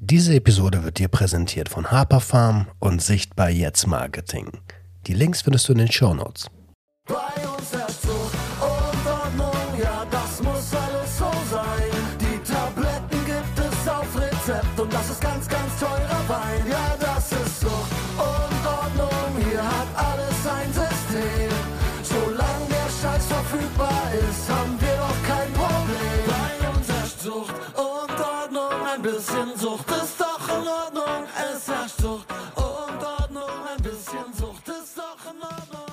Diese Episode wird dir präsentiert von Harper Farm und Sichtbar Jetzt Marketing. Die Links findest du in den Shownotes. Bei uns herrscht Zucht und Ordnung, ja, das muss alles so sein. Die Tabletten gibt es auf Rezept und das ist ganz, ganz teurer Wein. Ja, das ist Zucht und Ordnung, hier hat alles ein System. Solange der Scheiß verfügbar ist, haben wir doch kein Problem. Bei uns herrscht Zucht und Ordnung, ein bisschen Sucht ist doch in Ordnung. Es herrscht Zucht und Ordnung, ein bisschen Sucht ist doch in Ordnung.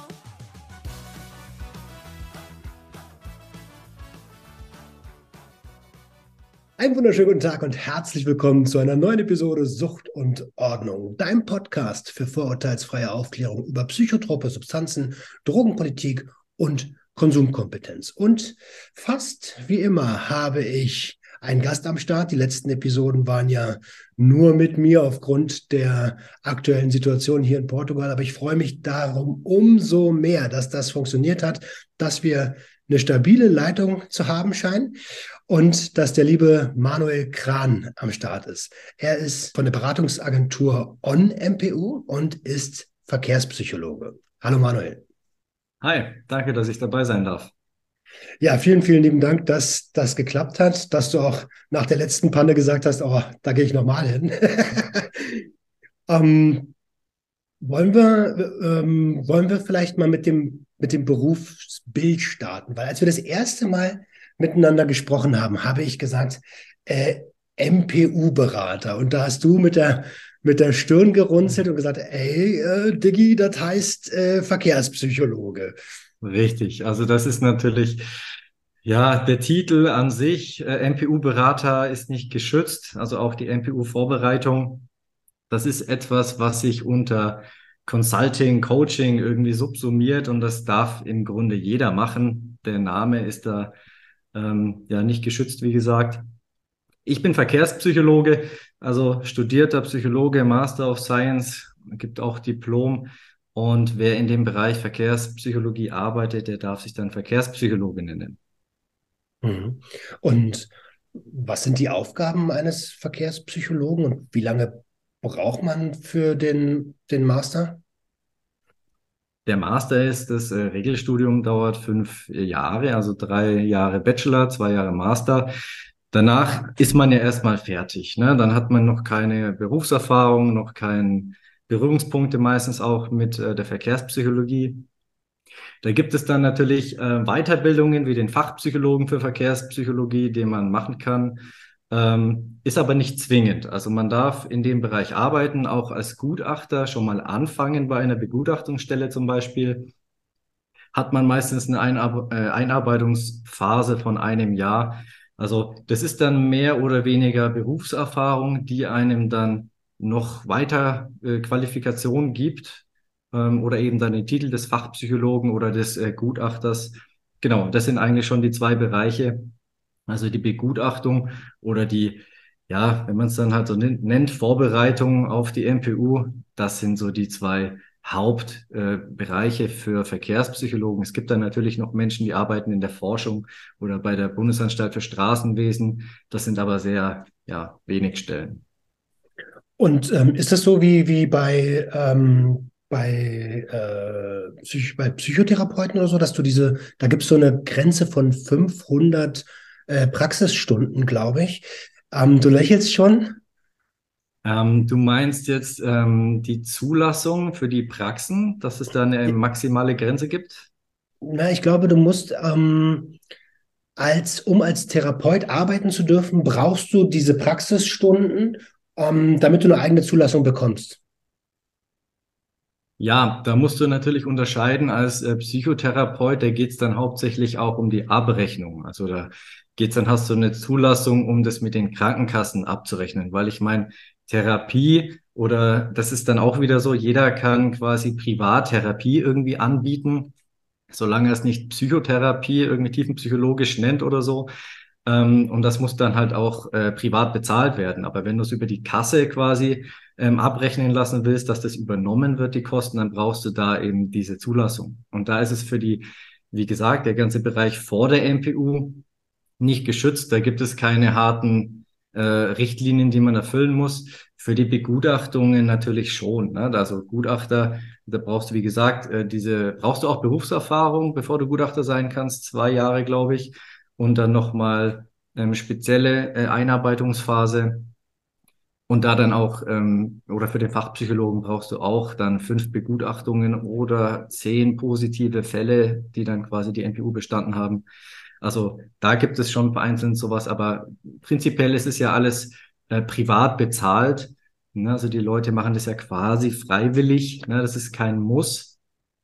Einen wunderschönen guten Tag und herzlich willkommen zu einer neuen Episode Sucht und Ordnung, deinem Podcast für vorurteilsfreie Aufklärung über psychotrope Substanzen, Drogenpolitik und Konsumkompetenz. Und fast wie immer habe ich einen Gast am Start. Die letzten Episoden waren ja nur mit mir aufgrund der aktuellen Situation hier in Portugal. Aber ich freue mich darum umso mehr, dass das funktioniert hat, dass wir eine stabile Leitung zu haben scheinen und dass der liebe Manuel Kran am Start ist. Er ist von der Beratungsagentur On-MPU und ist Verkehrspsychologe. Hallo Manuel. Hi, danke, dass ich dabei sein darf. Ja, vielen, vielen lieben Dank, dass das geklappt hat, dass du auch nach der letzten Panne gesagt hast, oh, da gehe ich nochmal hin. Wollen wir vielleicht mal mit dem Berufsbild starten? Weil als wir das erste Mal miteinander gesprochen haben, habe ich gesagt, MPU-Berater. Und da hast du mit der Stirn gerunzelt und gesagt, ey, Diggi, das heißt Verkehrspsychologe. Richtig, also das ist natürlich, ja, der Titel an sich, MPU-Berater ist nicht geschützt, also auch die MPU-Vorbereitung, das ist etwas, was sich unter Consulting, Coaching irgendwie subsumiert und das darf im Grunde jeder machen. Der Name ist da ja nicht geschützt, wie gesagt. Ich bin Verkehrspsychologe, also studierter Psychologe, Master of Science, gibt auch Diplom. Und wer in dem Bereich Verkehrspsychologie arbeitet, der darf sich dann Verkehrspsychologe nennen. Mhm. Und was sind die Aufgaben eines Verkehrspsychologen und wie lange braucht man für den Master? Der Master ist, das Regelstudium dauert 5 Jahre, also 3 Jahre Bachelor, 2 Jahre Master. Danach ist man ja erstmal fertig, ne? Dann hat man noch keine Berufserfahrung, noch keine Berührungspunkte meistens auch mit der Verkehrspsychologie. Da gibt es dann natürlich Weiterbildungen wie den Fachpsychologen für Verkehrspsychologie, den man machen kann, ist aber nicht zwingend. Also man darf in dem Bereich arbeiten, auch als Gutachter schon mal anfangen bei einer Begutachtungsstelle zum Beispiel. Hat man meistens eine Einarbeitungsphase von einem Jahr. Also das ist dann mehr oder weniger Berufserfahrung, die einem dann noch weiter Qualifikation gibt oder eben dann den Titel des Fachpsychologen oder des Gutachters. Genau, das sind eigentlich schon die 2 Bereiche. Also die Begutachtung oder die, ja, wenn man es dann halt so nennt, Vorbereitung auf die MPU, das sind so die 2 Hauptbereiche für Verkehrspsychologen. Es gibt dann natürlich noch Menschen, die arbeiten in der Forschung oder bei der Bundesanstalt für Straßenwesen. Das sind aber sehr, ja, wenig Stellen. Und ist das so wie bei Psychotherapeuten oder so, dass du da gibt es so eine Grenze von 500 Praxisstunden, glaube ich. Du lächelst schon. Du meinst jetzt die Zulassung für die Praxen, dass es da eine maximale Grenze gibt? Na, ich glaube, du musst, um als Therapeut arbeiten zu dürfen, brauchst du diese Praxisstunden, damit du eine eigene Zulassung bekommst. Ja, da musst du natürlich unterscheiden als Psychotherapeut, da geht's dann hauptsächlich auch um die Abrechnung. Also da geht's dann, hast du eine Zulassung, um das mit den Krankenkassen abzurechnen, weil ich meine, Therapie oder das ist dann auch wieder so, jeder kann quasi Privattherapie irgendwie anbieten, solange es nicht Psychotherapie irgendwie tiefenpsychologisch nennt oder so. Und das muss dann halt auch privat bezahlt werden. Aber wenn du es über die Kasse quasi abrechnen lassen willst, dass das übernommen wird, die Kosten, dann brauchst du da eben diese Zulassung. Und da ist es für die, wie gesagt, der ganze Bereich vor der MPU nicht geschützt. Da gibt es keine harten Richtlinien, die man erfüllen muss. Für die Begutachtungen natürlich schon, ne? Also Gutachter, da brauchst du, wie gesagt, brauchst du auch Berufserfahrung, bevor du Gutachter sein kannst, 2 Jahre, glaube ich, und dann nochmal spezielle Einarbeitungsphase. Und da dann auch, oder für den Fachpsychologen brauchst du auch dann 5 Begutachtungen oder 10 positive Fälle, die dann quasi die NPU bestanden haben. Also da gibt es schon vereinzelt sowas, aber prinzipiell ist es ja alles privat bezahlt. Ne? Also die Leute machen das ja quasi freiwillig. Ne? Das ist kein Muss.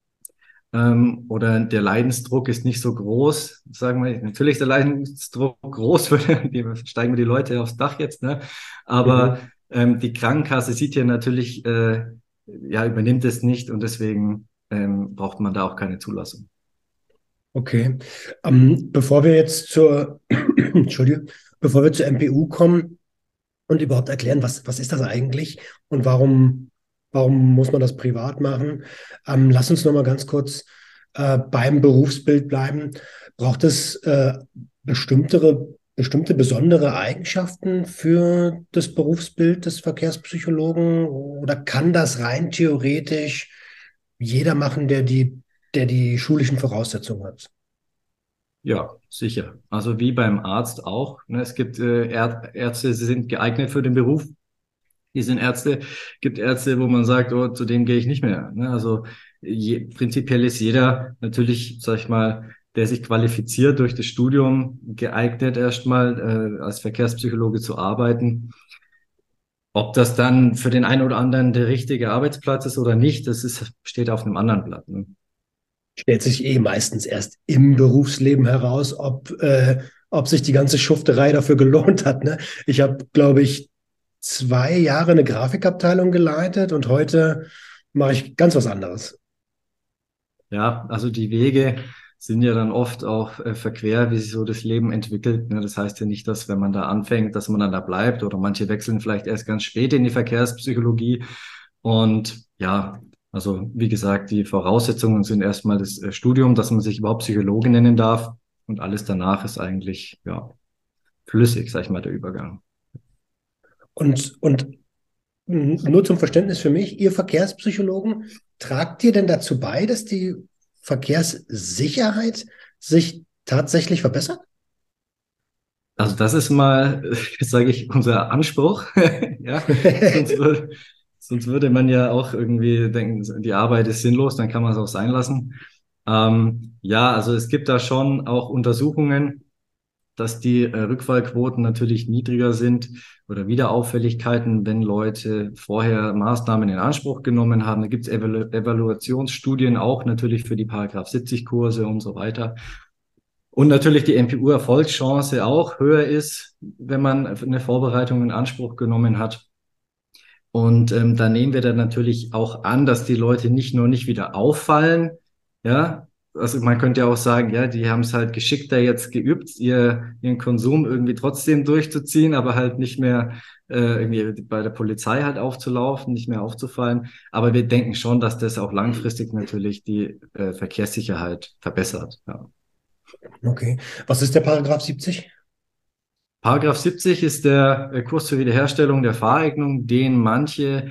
Oder der Leidensdruck ist nicht so groß. Sagen wir, natürlich ist der Leidensdruck groß, steigen wir die Leute aufs Dach jetzt, ne? Aber die Krankenkasse sieht hier natürlich, ja, übernimmt es nicht und deswegen braucht man da auch keine Zulassung. Okay. Bevor wir jetzt Entschuldige, bevor wir zur MPU kommen und überhaupt erklären, was ist das eigentlich und warum muss man das privat machen? Lass uns noch mal ganz kurz beim Berufsbild bleiben. Braucht es bestimmte besondere Eigenschaften für das Berufsbild des Verkehrspsychologen oder kann das rein theoretisch jeder machen, der die schulischen Voraussetzungen hat? Ja, sicher. Also wie beim Arzt auch. Ne? Es gibt Ärzte, sie sind geeignet für den Beruf. Die sind Ärzte, gibt Ärzte, wo man sagt, oh, zu dem gehe ich nicht mehr. Ne? Also prinzipiell ist jeder natürlich, sag ich mal, der sich qualifiziert durch das Studium, geeignet erstmal als Verkehrspsychologe zu arbeiten. Ob das dann für den einen oder anderen der richtige Arbeitsplatz ist oder nicht, steht auf einem anderen Blatt. Ne? Stellt sich meistens erst im Berufsleben heraus, ob sich die ganze Schufterei dafür gelohnt hat. Ne? Ich habe, glaube ich, 2 Jahre eine Grafikabteilung geleitet und heute mache ich ganz was anderes. Ja, also die Wege sind ja dann oft auch verquer, wie sich so das Leben entwickelt. Ne? Das heißt ja nicht, dass wenn man da anfängt, dass man dann da bleibt oder manche wechseln vielleicht erst ganz spät in die Verkehrspsychologie. Und ja, also wie gesagt, die Voraussetzungen sind erstmal das Studium, dass man sich überhaupt Psychologe nennen darf und alles danach ist eigentlich ja flüssig, sag ich mal, der Übergang. Und nur zum Verständnis für mich, ihr Verkehrspsychologen, tragt ihr denn dazu bei, dass die Verkehrssicherheit sich tatsächlich verbessert? Also das ist mal, sage ich, unser Anspruch. Ja, sonst würde man ja auch irgendwie denken, die Arbeit ist sinnlos, dann kann man es auch sein lassen. Ja, also es gibt da schon auch Untersuchungen, dass die Rückfallquoten natürlich niedriger sind oder Wiederauffälligkeiten, wenn Leute vorher Maßnahmen in Anspruch genommen haben. Da gibt es Evaluationsstudien auch natürlich für die Paragraph 70 Kurse und so weiter. Und natürlich die NPU-Erfolgschance auch höher ist, wenn man eine Vorbereitung in Anspruch genommen hat. Und da nehmen wir dann natürlich auch an, dass die Leute nicht wieder auffallen, ja. Also man könnte ja auch sagen, ja, die haben es halt geschickter jetzt geübt, ihren Konsum irgendwie trotzdem durchzuziehen, aber halt nicht mehr irgendwie bei der Polizei halt aufzulaufen, nicht mehr aufzufallen. Aber wir denken schon, dass das auch langfristig natürlich die Verkehrssicherheit verbessert. Ja. Okay. Was ist der Paragraph 70? Paragraph 70 ist der Kurs zur Wiederherstellung der Fahreignung, den manche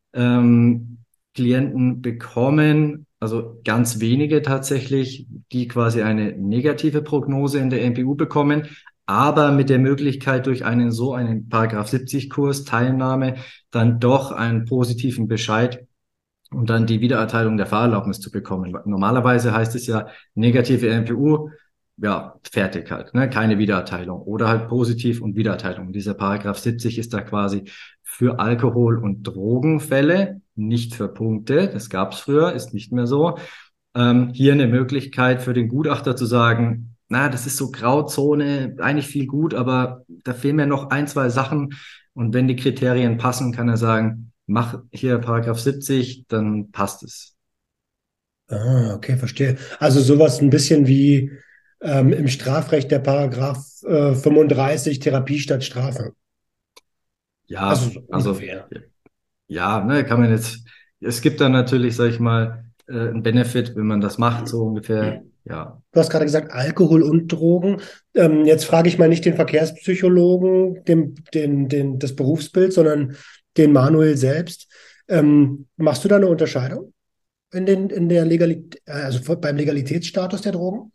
Klienten bekommen, also ganz wenige tatsächlich, die quasi eine negative Prognose in der NPU bekommen, aber mit der Möglichkeit durch einen Paragraph 70 Kurs Teilnahme dann doch einen positiven Bescheid und dann die Wiedererteilung der Fahrerlaubnis zu bekommen. Normalerweise heißt es ja negative NPU, ja, fertig halt, ne? Keine Wiedererteilung oder halt positiv und Wiedererteilung. Dieser Paragraph 70 ist da quasi für Alkohol- und Drogenfälle, nicht für Punkte. Das gab's früher, ist nicht mehr so. Hier eine Möglichkeit für den Gutachter zu sagen, na, das ist so Grauzone, eigentlich viel gut, aber da fehlen mir noch 1, 2 Sachen. Und wenn die Kriterien passen, kann er sagen, mach hier Paragraph 70, dann passt es. Ah, okay, verstehe. Also sowas ein bisschen wie im Strafrecht der Paragraph 35 Therapie statt Strafe. Ja, Also so also ungefähr. ja, ne, kann man jetzt, es gibt dann natürlich, sag ich mal, ein Benefit, wenn man das macht, so ungefähr. Ja. Du hast gerade gesagt, Alkohol und Drogen. Jetzt frage ich mal nicht den Verkehrspsychologen, das Berufsbild, sondern den Manuel selbst. Machst du da eine Unterscheidung in der beim Legalitätsstatus der Drogen?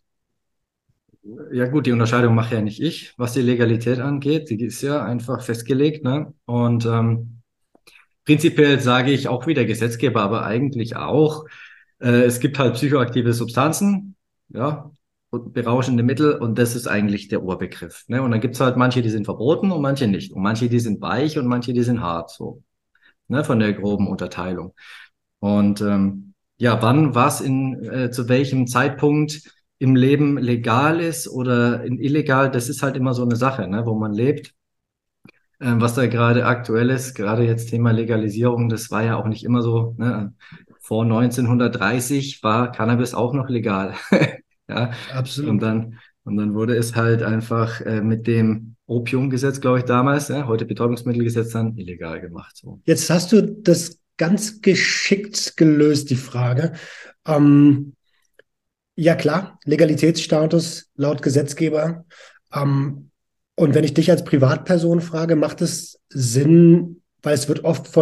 Ja gut, die Unterscheidung mache ja nicht ich, was die Legalität angeht. Die ist ja einfach festgelegt, ne? Und prinzipiell sage ich auch wie der Gesetzgeber, aber eigentlich auch, es gibt halt psychoaktive Substanzen, ja, und berauschende Mittel und das ist eigentlich der Oberbegriff. Ne? Und dann gibt's halt manche, die sind verboten und manche nicht. Und manche, die sind weich und manche, die sind hart, so, ne, von der groben Unterteilung. Und ja, wann was zu welchem Zeitpunkt im Leben legal ist oder illegal, das ist halt immer so eine Sache, ne, wo man lebt. Was da gerade aktuell ist, gerade jetzt Thema Legalisierung, das war ja auch nicht immer so. Ne? Vor 1930 war Cannabis auch noch legal. Ja, Absolut. und dann wurde es halt einfach mit dem Opiumgesetz, glaube ich, damals, ja, heute Betäubungsmittelgesetz, dann illegal gemacht. So. Jetzt hast du das ganz geschickt gelöst, die Frage. Ähm, ja klar, Legalitätsstatus laut Gesetzgeber. Ähm, und wenn ich dich als Privatperson frage, macht es Sinn, weil es wird oft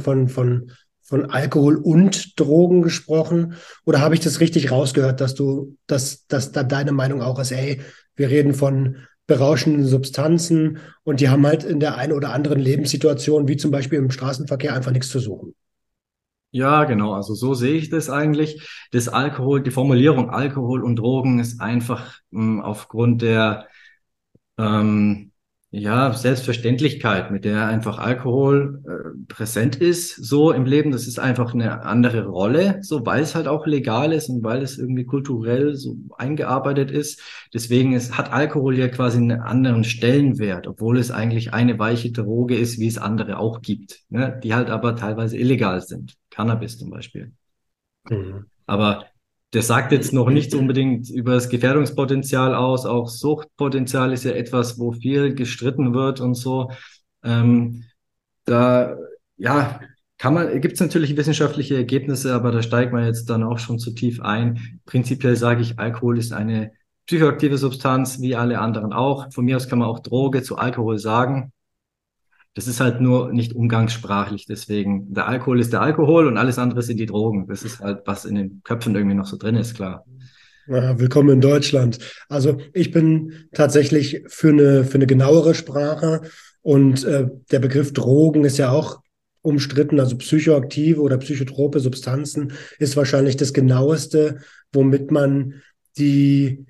von Alkohol und Drogen gesprochen, oder habe ich das richtig rausgehört, dass da deine Meinung auch ist, ey, wir reden von berauschenden Substanzen und die haben halt in der einen oder anderen Lebenssituation, wie zum Beispiel im Straßenverkehr, einfach nichts zu suchen. Ja, genau. Also so sehe ich das eigentlich. Das Alkohol, die Formulierung Alkohol und Drogen ist einfach aufgrund der ähm, ja, Selbstverständlichkeit, mit der einfach Alkohol präsent ist, so im Leben. Das ist einfach eine andere Rolle, so weil es halt auch legal ist und weil es irgendwie kulturell so eingearbeitet ist. Deswegen hat Alkohol ja quasi einen anderen Stellenwert, obwohl es eigentlich eine weiche Droge ist, wie es andere auch gibt, ne? Die halt aber teilweise illegal sind. Cannabis zum Beispiel. Mhm. Aber das sagt jetzt noch nichts unbedingt über das Gefährdungspotenzial aus. Auch Suchtpotenzial ist ja etwas, wo viel gestritten wird und so. Ähm, da, ja, gibt es natürlich wissenschaftliche Ergebnisse, aber da steigt man jetzt dann auch schon zu tief ein. Prinzipiell sage ich, Alkohol ist eine psychoaktive Substanz, wie alle anderen auch. Von mir aus kann man auch Droge zu Alkohol sagen. Das ist halt nur nicht umgangssprachlich. Deswegen, der Alkohol ist der Alkohol und alles andere sind die Drogen. Das ist halt, was in den Köpfen irgendwie noch so drin ist, klar. Ja, willkommen in Deutschland. Also ich bin tatsächlich für eine genauere Sprache und der Begriff Drogen ist ja auch umstritten. Also psychoaktive oder psychotrope Substanzen ist wahrscheinlich das genaueste, womit man die,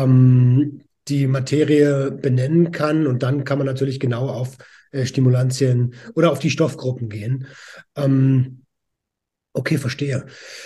die Materie benennen kann. Und dann kann man natürlich genau auf Stimulantien oder auf die Stoffgruppen gehen. Okay, verstehe.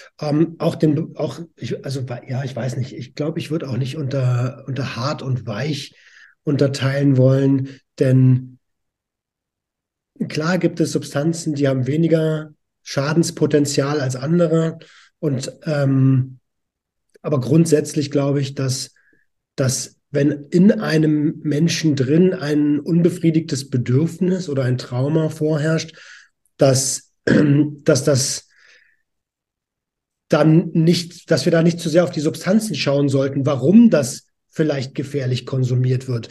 Ja, ich weiß nicht. Ich glaube, ich würde auch nicht unter hart und weich unterteilen wollen, denn klar gibt es Substanzen, die haben weniger Schadenspotenzial als andere. Und aber grundsätzlich glaube ich, dass wenn in einem Menschen drin ein unbefriedigtes Bedürfnis oder ein Trauma vorherrscht, dass das dann nicht, dass wir da nicht zu sehr auf die Substanzen schauen sollten, warum das vielleicht gefährlich konsumiert wird.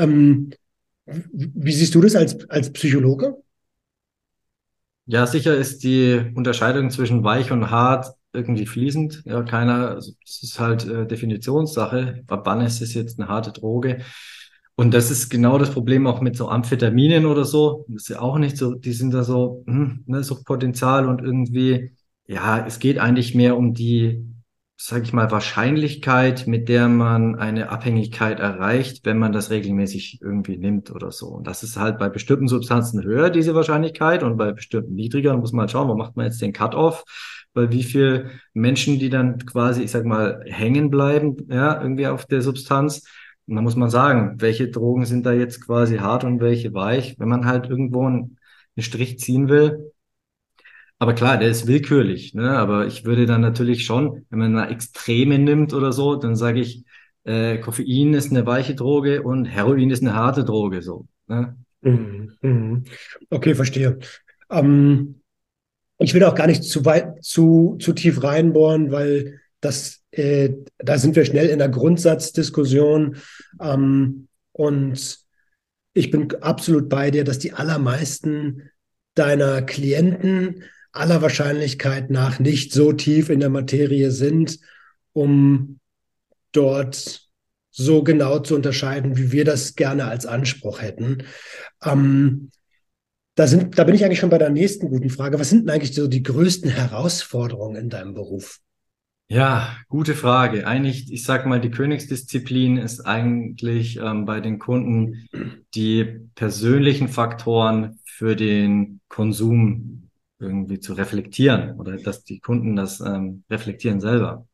Wie siehst du das als Psychologe? Ja, sicher ist die Unterscheidung zwischen weich und hart irgendwie fließend. Ja, also es ist halt Definitionssache. Ab wann ist es jetzt eine harte Droge? Und das ist genau das Problem auch mit so Amphetaminen oder so. Das ist ja auch nicht so, die sind da so, ne, Suchtpotenzial und irgendwie, ja, es geht eigentlich mehr um die, sag ich mal, Wahrscheinlichkeit, mit der man eine Abhängigkeit erreicht, wenn man das regelmäßig irgendwie nimmt oder so. Und das ist halt bei bestimmten Substanzen höher, diese Wahrscheinlichkeit, und bei bestimmten niedriger. Da muss man halt schauen, wo macht man jetzt den Cut-off, bei wie viel Menschen, die dann quasi, ich sag mal, hängen bleiben, ja, irgendwie auf der Substanz. Und da muss man sagen, welche Drogen sind da jetzt quasi hart und welche weich, wenn man halt irgendwo einen Strich ziehen will. Aber klar, der ist willkürlich, ne? Aber ich würde dann natürlich schon, wenn man eine Extreme nimmt oder so, dann sage ich, Koffein ist eine weiche Droge und Heroin ist eine harte Droge, so, ne? Mhm. Mhm. Okay, verstehe. Ähm, Ich will auch gar nicht zu weit, zu tief reinbohren, weil da sind wir schnell in der Grundsatzdiskussion. Und ich bin absolut bei dir, dass die allermeisten deiner Klienten aller Wahrscheinlichkeit nach nicht so tief in der Materie sind, um dort so genau zu unterscheiden, wie wir das gerne als Anspruch hätten. Ähm, Da bin ich eigentlich schon bei der nächsten guten Frage. Was sind denn eigentlich so die größten Herausforderungen in deinem Beruf? Ja, gute Frage. Eigentlich, ich sag mal, die Königsdisziplin ist eigentlich bei den Kunden die persönlichen Faktoren für den Konsum irgendwie zu reflektieren oder dass die Kunden das reflektieren selber.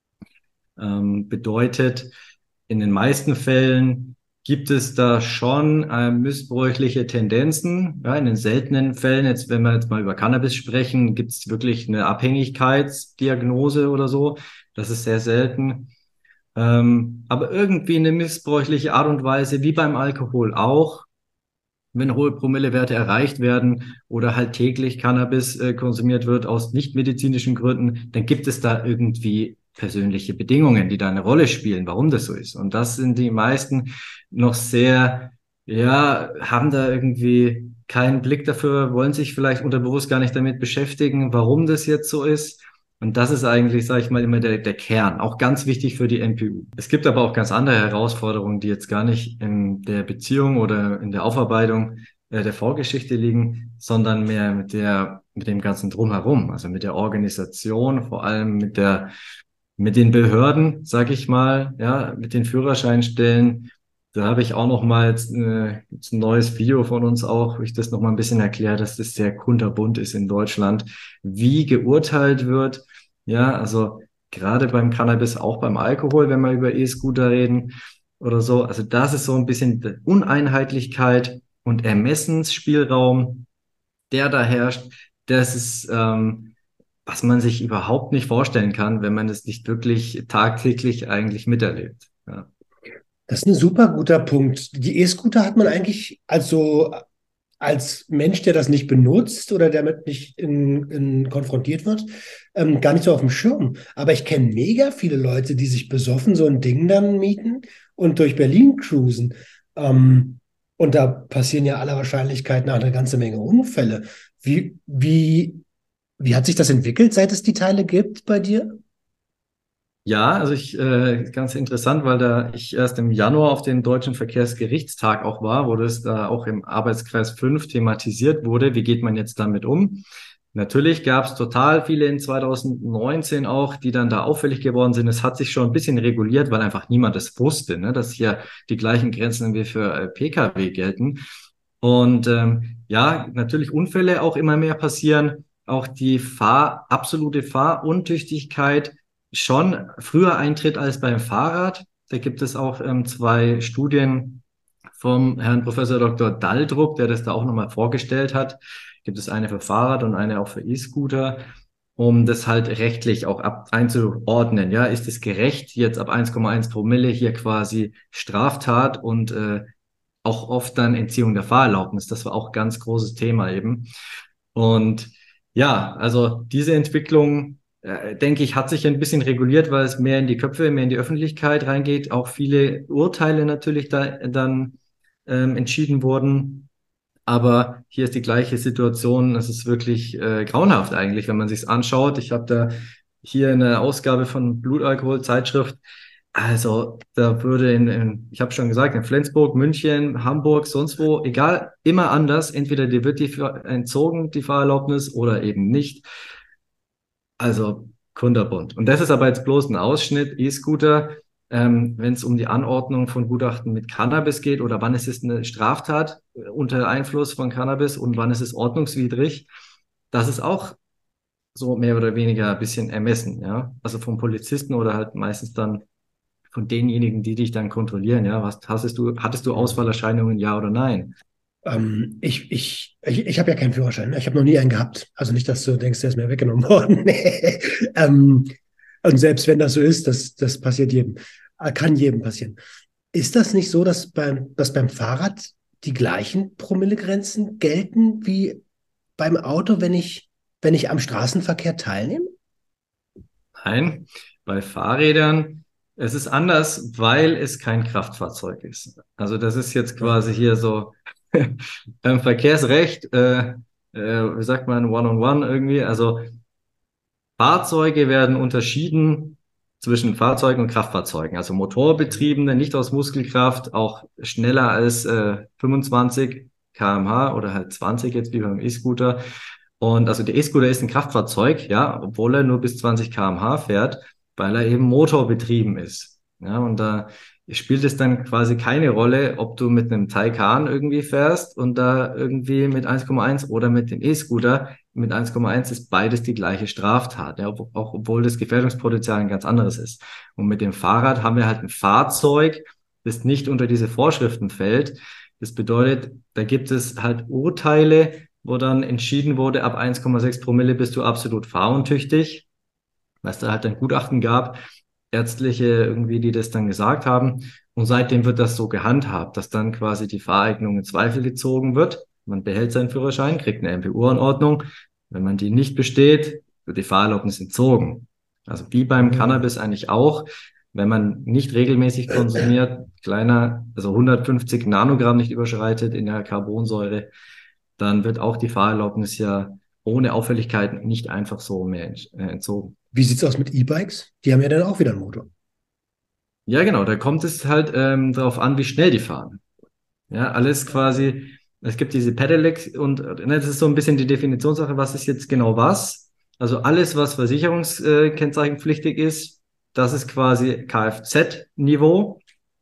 Bedeutet, in den meisten Fällen gibt es da schon missbräuchliche Tendenzen. Ja, in den seltenen Fällen, jetzt wenn wir jetzt mal über Cannabis sprechen, gibt es wirklich eine Abhängigkeitsdiagnose oder so. Das ist sehr selten. Aber irgendwie eine missbräuchliche Art und Weise, wie beim Alkohol auch, wenn hohe Promillewerte erreicht werden oder halt täglich Cannabis konsumiert wird aus nichtmedizinischen Gründen, dann gibt es da irgendwie persönliche Bedingungen, die da eine Rolle spielen, warum das so ist. Und das sind die meisten noch sehr, ja, haben da irgendwie keinen Blick dafür, wollen sich vielleicht unterbewusst gar nicht damit beschäftigen, warum das jetzt so ist. Und das ist eigentlich, sage ich mal, immer der Kern, auch ganz wichtig für die NPU. Es gibt aber auch ganz andere Herausforderungen, die jetzt gar nicht in der Beziehung oder in der Aufarbeitung der Vorgeschichte liegen, sondern mehr mit dem ganzen Drumherum, also mit der Organisation, vor allem mit den Behörden, sag ich mal, ja, mit den Führerscheinstellen. Da habe ich auch noch mal jetzt ein neues Video von uns auch, wo ich das noch mal ein bisschen erkläre, dass das sehr kunterbunt ist in Deutschland, wie geurteilt wird. Ja, also gerade beim Cannabis, auch beim Alkohol, wenn wir über E-Scooter reden oder so. Also das ist so ein bisschen Uneinheitlichkeit und Ermessensspielraum, der da herrscht. Das ist was man sich überhaupt nicht vorstellen kann, wenn man es nicht wirklich tagtäglich eigentlich miterlebt. Ja. Das ist ein super guter Punkt. Die E-Scooter hat man eigentlich als Mensch, der das nicht benutzt oder damit nicht konfrontiert wird, gar nicht so auf dem Schirm. Aber ich kenne mega viele Leute, die sich besoffen so ein Ding dann mieten und durch Berlin cruisen. Und da passieren ja aller Wahrscheinlichkeit nach eine ganze Menge Unfälle. Wie hat sich das entwickelt, seit es die Teile gibt bei dir? Ja, also ganz interessant, weil ich erst im Januar auf dem Deutschen Verkehrsgerichtstag auch war, wo das da auch im Arbeitskreis 5 thematisiert wurde. Wie geht man jetzt damit um? Natürlich gab es total viele in 2019 auch, die dann da auffällig geworden sind. Es hat sich schon ein bisschen reguliert, weil einfach niemand es wusste, ne, dass hier die gleichen Grenzen wie für Pkw gelten. Und ja, natürlich Unfälle auch immer mehr passieren. Auch die absolute Fahruntüchtigkeit schon früher eintritt als beim Fahrrad. Da gibt es auch 2 Studien vom Herrn Professor Dr. Daldruck, der das da auch nochmal vorgestellt hat. Gibt es eine für Fahrrad und eine auch für E-Scooter, um das halt rechtlich auch einzuordnen. Ja, ist es gerecht, jetzt ab 1,1 Promille hier quasi Straftat und auch oft dann Entziehung der Fahrerlaubnis. Das war auch ein ganz großes Thema eben. Und ja, also diese Entwicklung, denke ich, hat sich ein bisschen reguliert, weil es mehr in die Köpfe, mehr in die Öffentlichkeit reingeht. Auch viele Urteile natürlich dann entschieden wurden. Aber hier ist die gleiche Situation. Es ist wirklich grauenhaft eigentlich, wenn man sich's anschaut. Ich habe da hier eine Ausgabe von Blutalkohol-Zeitschrift. Also da würde ich habe schon gesagt, in Flensburg, München, Hamburg, sonst wo, egal, immer anders. Entweder dir wird entzogen, die Fahrerlaubnis, oder eben nicht. Also kunterbunt. Und das ist aber jetzt bloß ein Ausschnitt, E-Scooter. Wenn es um die Anordnung von Gutachten mit Cannabis geht oder wann ist es eine Straftat unter Einfluss von Cannabis und wann ist es ordnungswidrig, das ist auch so mehr oder weniger ein bisschen ermessen, ja. Also vom Polizisten oder halt meistens dann von denjenigen, die dich dann kontrollieren, ja. Hattest du Ausfallerscheinungen, ja oder nein? Ich habe ja keinen Führerschein. Ne? Ich habe noch nie einen gehabt. Also nicht, dass du denkst, der ist mir weggenommen worden. Und selbst wenn das so ist, das passiert jedem. Kann jedem passieren. Ist das nicht so, dass beim Fahrrad die gleichen Promillegrenzen gelten wie beim Auto, wenn ich wenn ich am Straßenverkehr teilnehme? Nein, bei Fahrrädern, es ist anders, weil es kein Kraftfahrzeug ist. Also das ist jetzt quasi hier so Verkehrsrecht, wie sagt man, One-on-One irgendwie. Also Fahrzeuge werden unterschieden zwischen Fahrzeugen und Kraftfahrzeugen. Also motorbetriebene, nicht aus Muskelkraft, auch schneller als 25 km/h oder halt 20 jetzt wie beim E-Scooter. Und also der E-Scooter ist ein Kraftfahrzeug, ja, obwohl er nur bis 20 km/h fährt, weil er eben motorbetrieben ist. Ja, und da spielt es dann quasi keine Rolle, ob du mit einem Taycan irgendwie fährst und da irgendwie mit 1,1 oder mit dem E-Scooter mit 1,1 ist beides die gleiche Straftat, ja, auch obwohl das Gefährdungspotenzial ein ganz anderes ist. Und mit dem Fahrrad haben wir halt ein Fahrzeug, das nicht unter diese Vorschriften fällt. Das bedeutet, da gibt es halt Urteile, wo dann entschieden wurde, ab 1,6 Promille bist du absolut fahruntüchtig, weil es da halt ein Gutachten gab, Ärztliche irgendwie, die das dann gesagt haben. Und seitdem wird das so gehandhabt, dass dann quasi die Fahreignung in Zweifel gezogen wird. Man behält seinen Führerschein, kriegt eine MPU-Anordnung. Wenn man die nicht besteht, wird die Fahrerlaubnis entzogen. Also wie beim Cannabis eigentlich auch. Wenn man nicht regelmäßig konsumiert, also 150 Nanogramm nicht überschreitet in der Carbonsäure, dann wird auch die Fahrerlaubnis ja ohne Auffälligkeiten nicht einfach so mehr entzogen. Wie sieht's aus mit E-Bikes? Die haben ja dann auch wieder einen Motor. Ja, genau, da kommt es halt darauf an, wie schnell die fahren. Ja, alles quasi, es gibt diese Pedelecs und das ist so ein bisschen die Definitionssache, was ist jetzt genau was. Also alles, was versicherungskennzeichenpflichtig ist, das ist quasi Kfz-Niveau.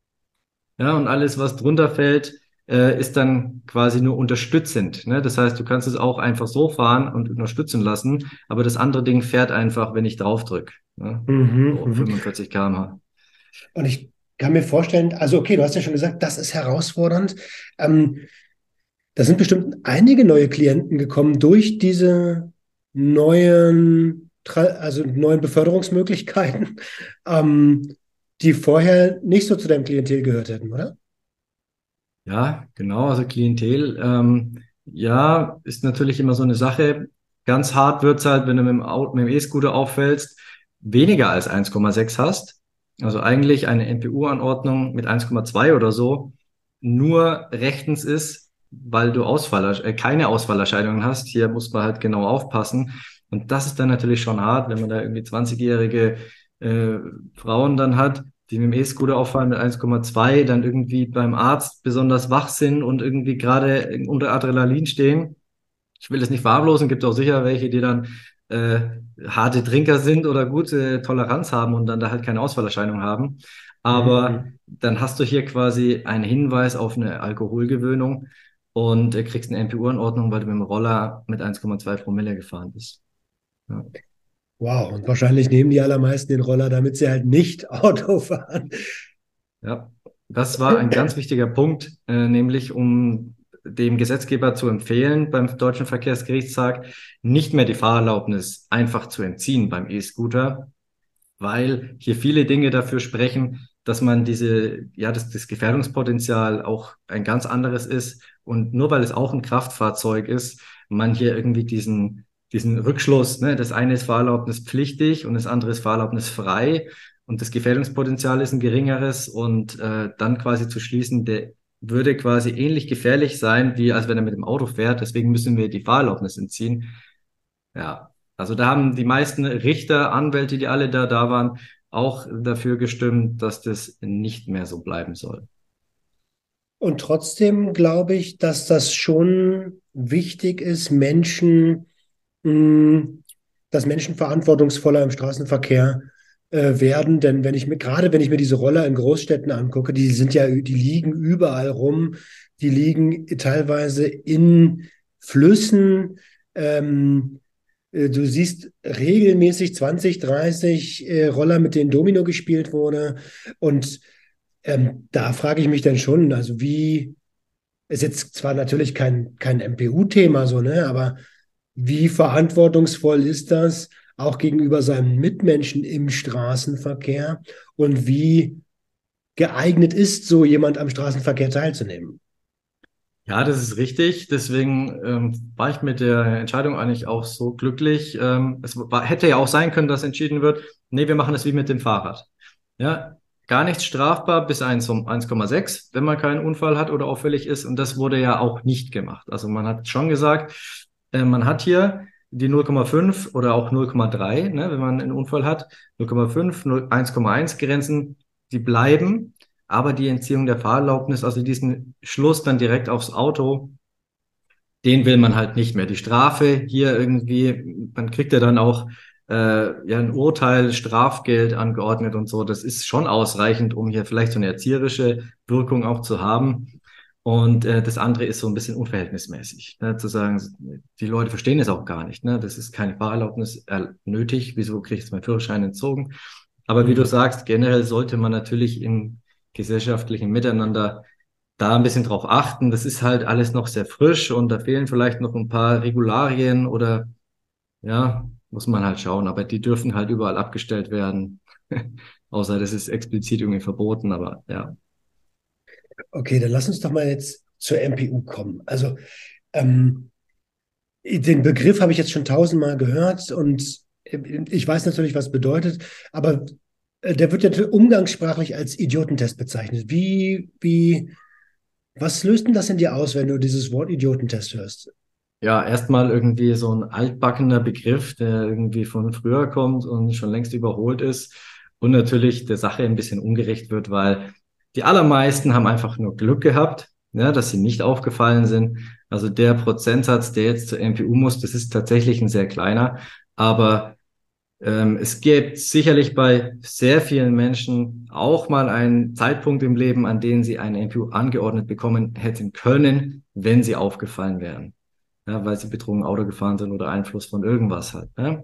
Ja, und alles, was drunter fällt, ist dann quasi nur unterstützend. Ne? Das heißt, du kannst es auch einfach so fahren und unterstützen lassen, aber das andere Ding fährt einfach, wenn ich drauf drücke. Ne? So 45 km/h. Und ich kann mir vorstellen, also okay, du hast ja schon gesagt, das ist herausfordernd. Da sind bestimmt einige neue Klienten gekommen durch diese neuen Beförderungsmöglichkeiten, die vorher nicht so zu deinem Klientel gehört hätten, oder? Ja, genau. Also Klientel, ja, ist natürlich immer so eine Sache. Ganz hart wird's halt, wenn du mit dem E-Scooter auffällst, weniger als 1,6 hast. Also eigentlich eine NPU-Anordnung mit 1,2 oder so nur rechtens ist, weil du keine Ausfallerscheinungen hast. Hier muss man halt genau aufpassen. Und das ist dann natürlich schon hart, wenn man da irgendwie 20-jährige Frauen dann hat, die mit dem E-Scooter auffallen mit 1,2, dann irgendwie beim Arzt besonders wach sind und irgendwie gerade unter Adrenalin stehen. Ich will das nicht verharmlosen, gibt auch sicher welche, die dann harte Trinker sind oder gute Toleranz haben und dann da halt keine Ausfallerscheinung haben. Aber dann hast du hier quasi einen Hinweis auf eine Alkoholgewöhnung und kriegst eine NPU-Anordnung, weil du mit dem Roller mit 1,2 Promille gefahren bist. Ja. Wow, und wahrscheinlich nehmen die allermeisten den Roller, damit sie halt nicht Auto fahren. Ja, das war ein ganz wichtiger Punkt, nämlich um dem Gesetzgeber zu empfehlen, beim Deutschen Verkehrsgerichtstag nicht mehr die Fahrerlaubnis einfach zu entziehen beim E-Scooter, weil hier viele Dinge dafür sprechen, dass man das Gefährdungspotenzial auch ein ganz anderes ist und nur weil es auch ein Kraftfahrzeug ist, man hier irgendwie diesen Rückschluss, ne, das eine ist fahrerlaubnispflichtig und das andere ist fahrerlaubnisfrei und das Gefährdungspotenzial ist ein geringeres und dann quasi zu schließen, der würde quasi ähnlich gefährlich sein, wie als wenn er mit dem Auto fährt, deswegen müssen wir die Fahrerlaubnis entziehen. Ja, also da haben die meisten Richter, Anwälte, die alle da waren, auch dafür gestimmt, dass das nicht mehr so bleiben soll. Und trotzdem glaube ich, dass das schon wichtig ist, dass Menschen verantwortungsvoller im Straßenverkehr werden. Denn wenn ich mir diese Roller in Großstädten angucke, die liegen überall rum, die liegen teilweise in Flüssen. Du siehst regelmäßig 20, 30 Roller, mit denen Domino gespielt wurde. Und da frage ich mich dann schon, also ist jetzt zwar natürlich kein MPU-Thema so, ne, aber wie verantwortungsvoll ist das auch gegenüber seinen Mitmenschen im Straßenverkehr und wie geeignet ist so jemand am Straßenverkehr teilzunehmen? Ja, das ist richtig. Deswegen war ich mit der Entscheidung eigentlich auch so glücklich. Hätte ja auch sein können, dass entschieden wird, nee, wir machen das wie mit dem Fahrrad. Ja, gar nichts strafbar bis 1,6, wenn man keinen Unfall hat oder auffällig ist. Und das wurde ja auch nicht gemacht. Also man hat schon gesagt, man hat hier die 0,5 oder auch 0,3, ne, wenn man einen Unfall hat, 0,5, 1,1 Grenzen, die bleiben. Aber die Entziehung der Fahrerlaubnis, also diesen Schluss dann direkt aufs Auto, den will man halt nicht mehr. Die Strafe hier irgendwie, man kriegt ja dann auch ja ein Urteil, Strafgeld angeordnet und so. Das ist schon ausreichend, um hier vielleicht so eine erzieherische Wirkung auch zu haben. Und das andere ist so ein bisschen unverhältnismäßig, ne, zu sagen, die Leute verstehen es auch gar nicht. Ne? Das ist keine Fahrerlaubnis nötig. Wieso kriege ich jetzt meinen Führerschein entzogen? Aber wie du Mhm. sagst, generell sollte man natürlich im gesellschaftlichen Miteinander da ein bisschen drauf achten. Das ist halt alles noch sehr frisch und da fehlen vielleicht noch ein paar Regularien oder ja, muss man halt schauen. Aber die dürfen halt überall abgestellt werden. Außer das ist explizit irgendwie verboten, aber ja. Okay, dann lass uns doch mal jetzt zur MPU kommen. Also ähm, den Begriff habe ich jetzt schon tausendmal gehört und ich weiß natürlich, was bedeutet, aber der wird ja umgangssprachlich als Idiotentest bezeichnet. Was löst denn das in dir aus, wenn du dieses Wort Idiotentest hörst? Ja, erstmal irgendwie so ein altbackener Begriff, der irgendwie von früher kommt und schon längst überholt ist und natürlich der Sache ein bisschen ungerecht wird, weil die allermeisten haben einfach nur Glück gehabt, ja, dass sie nicht aufgefallen sind. Also der Prozentsatz, der jetzt zur MPU muss, das ist tatsächlich ein sehr kleiner, aber es gibt sicherlich bei sehr vielen Menschen auch mal einen Zeitpunkt im Leben, an dem sie eine MPU angeordnet bekommen hätten können, wenn sie aufgefallen wären, ja, weil sie betrunken Auto gefahren sind oder Einfluss von irgendwas hat. Ne?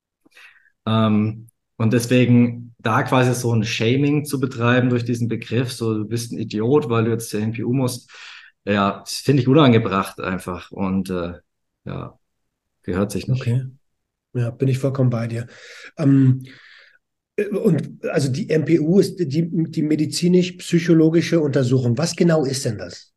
Und deswegen da quasi so ein Shaming zu betreiben durch diesen Begriff, so du bist ein Idiot, weil du jetzt zur NPU musst, ja, das finde ich unangebracht einfach und ja, gehört sich nicht. Okay, ja, bin ich vollkommen bei dir. Ähm, und also die MPU ist die medizinisch-psychologische Untersuchung. Was genau ist denn das?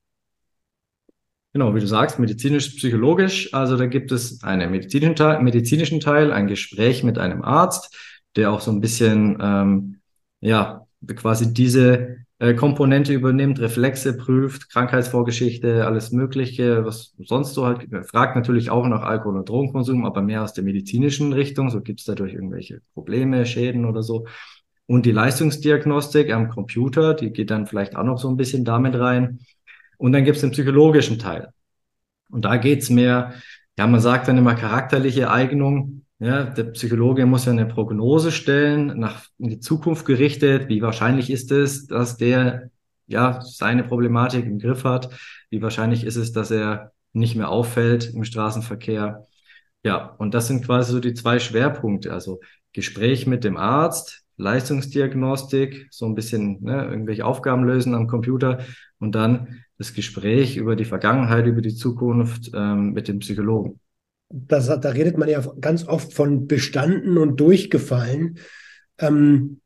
Genau, wie du sagst, medizinisch-psychologisch. Also da gibt es einen medizinischen Teil, ein Gespräch mit einem Arzt, der auch so ein bisschen, ja, quasi diese Komponente übernimmt, Reflexe prüft, Krankheitsvorgeschichte, alles Mögliche, was sonst so halt, er fragt natürlich auch nach Alkohol- und Drogenkonsum, aber mehr aus der medizinischen Richtung. So gibt es dadurch irgendwelche Probleme, Schäden oder so. Und die Leistungsdiagnostik am Computer, die geht dann vielleicht auch noch so ein bisschen damit rein. Und dann gibt es den psychologischen Teil. Und da geht's mehr, ja, man sagt dann immer charakterliche Eignung. Ja, der Psychologe muss ja eine Prognose stellen, nach in die Zukunft gerichtet. Wie wahrscheinlich ist es, dass der ja seine Problematik im Griff hat? Wie wahrscheinlich ist es, dass er nicht mehr auffällt im Straßenverkehr? Ja, und das sind quasi so die zwei Schwerpunkte. Also Gespräch mit dem Arzt, Leistungsdiagnostik, so ein bisschen ne, irgendwelche Aufgaben lösen am Computer und dann das Gespräch über die Vergangenheit, über die Zukunft mit dem Psychologen. Da redet man ja ganz oft von bestanden und durchgefallen. Ähm,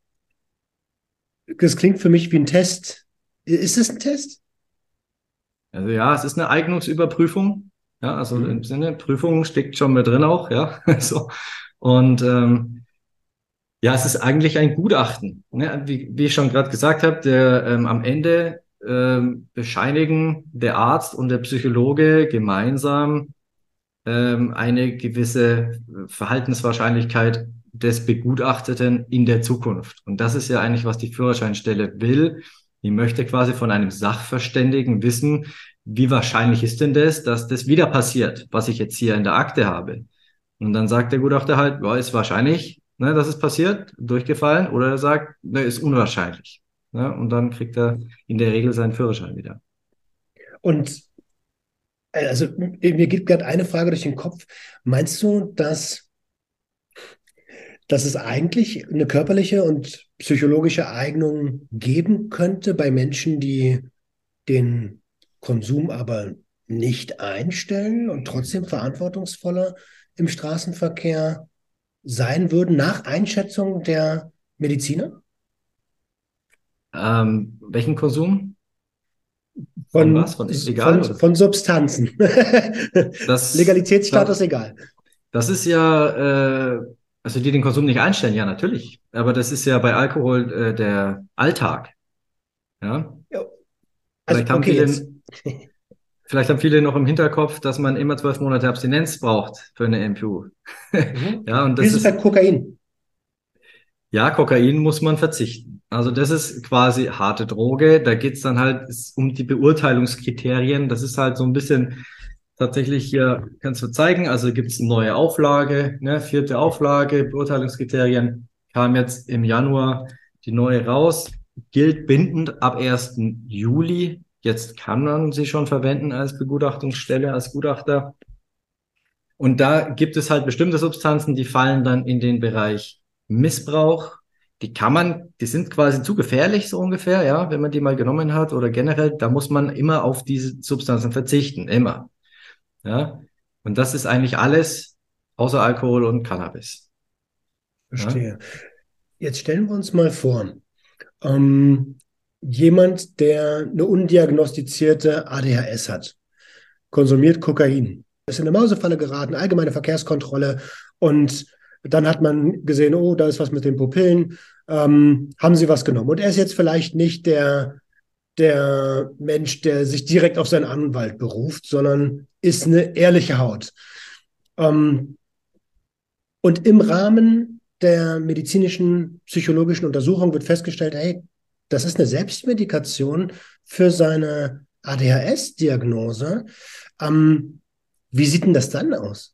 Das klingt für mich wie ein Test. Ist es ein Test? Also ja, es ist eine Eignungsüberprüfung. Ja, also im Mhm. Sinne, Prüfung steckt schon mit drin auch, ja. So. Und ja, es ist eigentlich ein Gutachten. Ne? Wie ich schon gerade gesagt habe, der am Ende bescheinigen der Arzt und der Psychologe gemeinsam eine gewisse Verhaltenswahrscheinlichkeit des Begutachteten in der Zukunft. Und das ist ja eigentlich, was die Führerscheinstelle will. Die möchte quasi von einem Sachverständigen wissen, wie wahrscheinlich ist denn das, dass das wieder passiert, was ich jetzt hier in der Akte habe. Und dann sagt der Gutachter halt, ja, ist wahrscheinlich, ne, dass es passiert, durchgefallen, oder er sagt, ne, ist unwahrscheinlich. Ne, und dann kriegt er in der Regel seinen Führerschein wieder. Und also mir geht gerade eine Frage durch den Kopf. Meinst du, dass es eigentlich eine körperliche und psychologische Eignung geben könnte bei Menschen, die den Konsum aber nicht einstellen und trotzdem verantwortungsvoller im Straßenverkehr sein würden, nach Einschätzung der Mediziner? Welchen Konsum? Von was? Von illegal? Oder? Von Substanzen. Legalitätsstatus egal. Das ist ja, also die den Konsum nicht einstellen, ja, natürlich. Aber das ist ja bei Alkohol der Alltag. Ja. Ja, also, Vielleicht haben okay, viele, vielleicht haben viele noch im Hinterkopf, dass man immer 12 Monate Abstinenz braucht für eine MPU. Ja, und Wie das ist es bei ist, Kokain? ja, Kokain muss man verzichten. Also das ist quasi harte Droge. Da geht's dann halt um die Beurteilungskriterien. Das ist halt so ein bisschen tatsächlich hier, kannst du zeigen. Also gibt's eine neue Auflage, ne, 4. Auflage, Beurteilungskriterien, kam jetzt im Januar die neue raus, gilt bindend ab 1. Juli. Jetzt kann man sie schon verwenden als Begutachtungsstelle, als Gutachter. Und da gibt es halt bestimmte Substanzen, die fallen dann in den Bereich Missbrauch. Die sind quasi zu gefährlich, so ungefähr, ja, wenn man die mal genommen hat oder generell, da muss man immer auf diese Substanzen verzichten, immer, ja. Und das ist eigentlich alles außer Alkohol und Cannabis. Ja. Verstehe. Jetzt stellen wir uns mal vor, jemand, der eine undiagnostizierte ADHS hat, konsumiert Kokain, ist in eine Mausefalle geraten, allgemeine Verkehrskontrolle und dann hat man gesehen, oh, da ist was mit den Pupillen, haben sie was genommen. Und er ist jetzt vielleicht nicht der Mensch, der sich direkt auf seinen Anwalt beruft, sondern ist eine ehrliche Haut. Und im Rahmen der medizinischen, psychologischen Untersuchung wird festgestellt, hey, das ist eine Selbstmedikation für seine ADHS-Diagnose. Wie sieht denn das dann aus?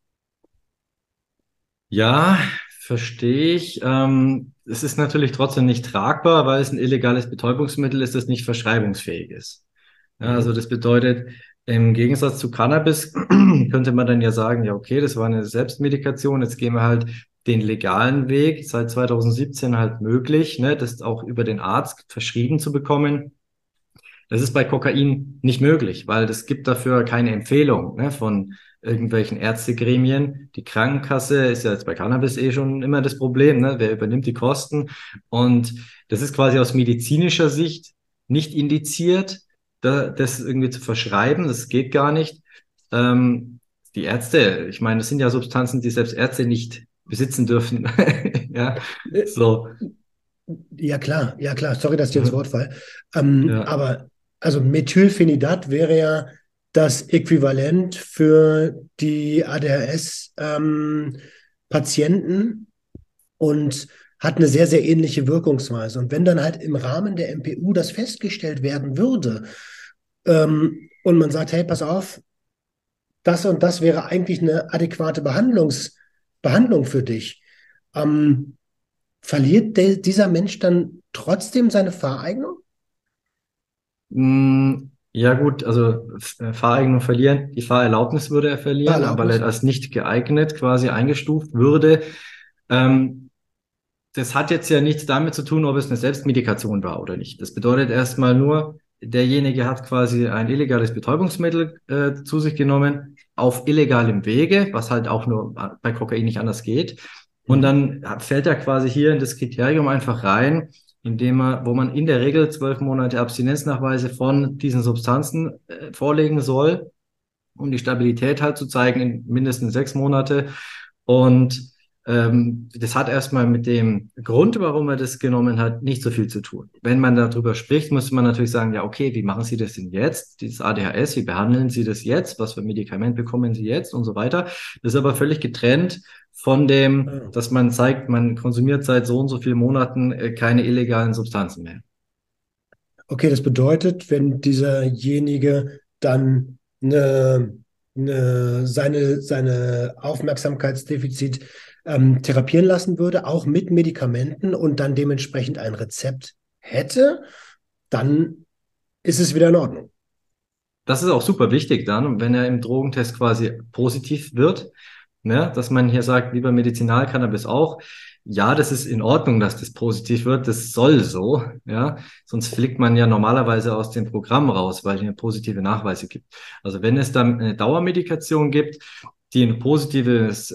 Ja, verstehe ich. Es ist natürlich trotzdem nicht tragbar, weil es ein illegales Betäubungsmittel ist, das nicht verschreibungsfähig ist. Ja, also das bedeutet, im Gegensatz zu Cannabis könnte man dann ja sagen, ja, okay, das war eine Selbstmedikation, jetzt gehen wir halt den legalen Weg, seit 2017 halt möglich, ne, das auch über den Arzt verschrieben zu bekommen. Das ist bei Kokain nicht möglich, weil es gibt dafür keine Empfehlung, ne, von irgendwelchen Ärztegremien. Die Krankenkasse ist ja jetzt bei Cannabis schon immer das Problem, ne? Wer übernimmt die Kosten? Und das ist quasi aus medizinischer Sicht nicht indiziert, das irgendwie zu verschreiben. Das geht gar nicht. Die Ärzte, ich meine, das sind ja Substanzen, die selbst Ärzte nicht besitzen dürfen. Ja, so. Ja, klar, ja, klar. Sorry, dass ich dir ins Wort falle. Ja. Aber also Methylphenidat wäre ja das Äquivalent für die ADHS-Patienten und hat eine sehr, sehr ähnliche Wirkungsweise. Und wenn dann halt im Rahmen der MPU das festgestellt werden würde und man sagt, hey, pass auf, das und das wäre eigentlich eine adäquate Behandlung für dich, verliert dieser Mensch dann trotzdem seine Fahreignung? Ja gut, also Fahreignung verlieren, die Fahrerlaubnis würde er verlieren, aber er als nicht geeignet quasi eingestuft würde. Das hat jetzt ja nichts damit zu tun, ob es eine Selbstmedikation war oder nicht. Das bedeutet erstmal nur, derjenige hat quasi ein illegales Betäubungsmittel zu sich genommen, auf illegalem Wege, was halt auch nur bei Kokain nicht anders geht. Und dann fällt er quasi hier in das Kriterium einfach rein, wo man in der Regel 12 Monate Abstinenznachweise von diesen Substanzen vorlegen soll, um die Stabilität halt zu zeigen in mindestens 6 Monate. Und das hat erstmal mit dem Grund, warum er das genommen hat, nicht so viel zu tun. Wenn man darüber spricht, müsste man natürlich sagen, ja, okay, wie machen Sie das denn jetzt? Dieses ADHS, wie behandeln Sie das jetzt? Was für Medikament bekommen Sie jetzt? Und so weiter. Das ist aber völlig getrennt von dem, dass man zeigt, man konsumiert seit so und so vielen Monaten keine illegalen Substanzen mehr. Okay, das bedeutet, wenn dieserjenige dann seine Aufmerksamkeitsdefizit therapieren lassen würde, auch mit Medikamenten und dann dementsprechend ein Rezept hätte, dann ist es wieder in Ordnung. Das ist auch super wichtig dann, wenn er im Drogentest quasi positiv wird, ne, dass man hier sagt, wie bei Medizinalcannabis auch, ja, das ist in Ordnung, dass das positiv wird, das soll so, ja, sonst fliegt man ja normalerweise aus dem Programm raus, weil es ja positive Nachweise gibt. Also wenn es dann eine Dauermedikation gibt, die ein positives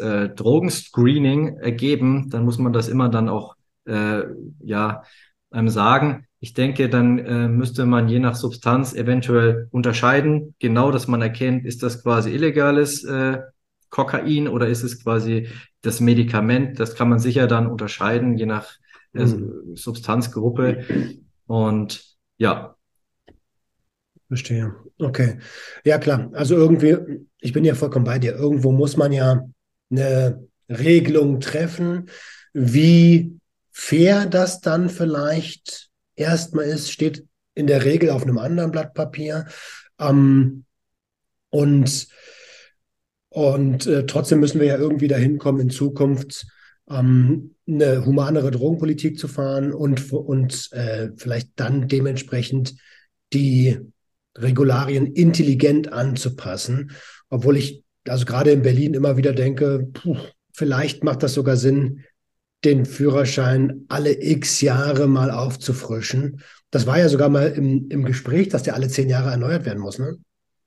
Drogenscreening ergeben, dann muss man das immer dann auch einem sagen, Ich denke, dann müsste man je nach Substanz eventuell unterscheiden, genau, dass man erkennt, ist das quasi illegales Kokain oder ist es quasi das Medikament? Das kann man sicher dann unterscheiden, je nach Substanzgruppe. Und ja. Verstehe. Okay. Ja, klar. Also irgendwie, ich bin ja vollkommen bei dir. Irgendwo muss man ja eine Regelung treffen. Wie fair das dann vielleicht erstmal ist, steht in der Regel auf einem anderen Blatt Papier. Ähm, und trotzdem müssen wir ja irgendwie dahin kommen, in Zukunft eine humanere Drogenpolitik zu fahren und vielleicht dann dementsprechend die Regularien intelligent anzupassen. Obwohl ich also gerade in Berlin immer wieder denke, vielleicht macht das sogar Sinn, den Führerschein alle X Jahre mal aufzufrischen. Das war ja sogar mal im Gespräch, dass der alle 10 Jahre erneuert werden muss, ne?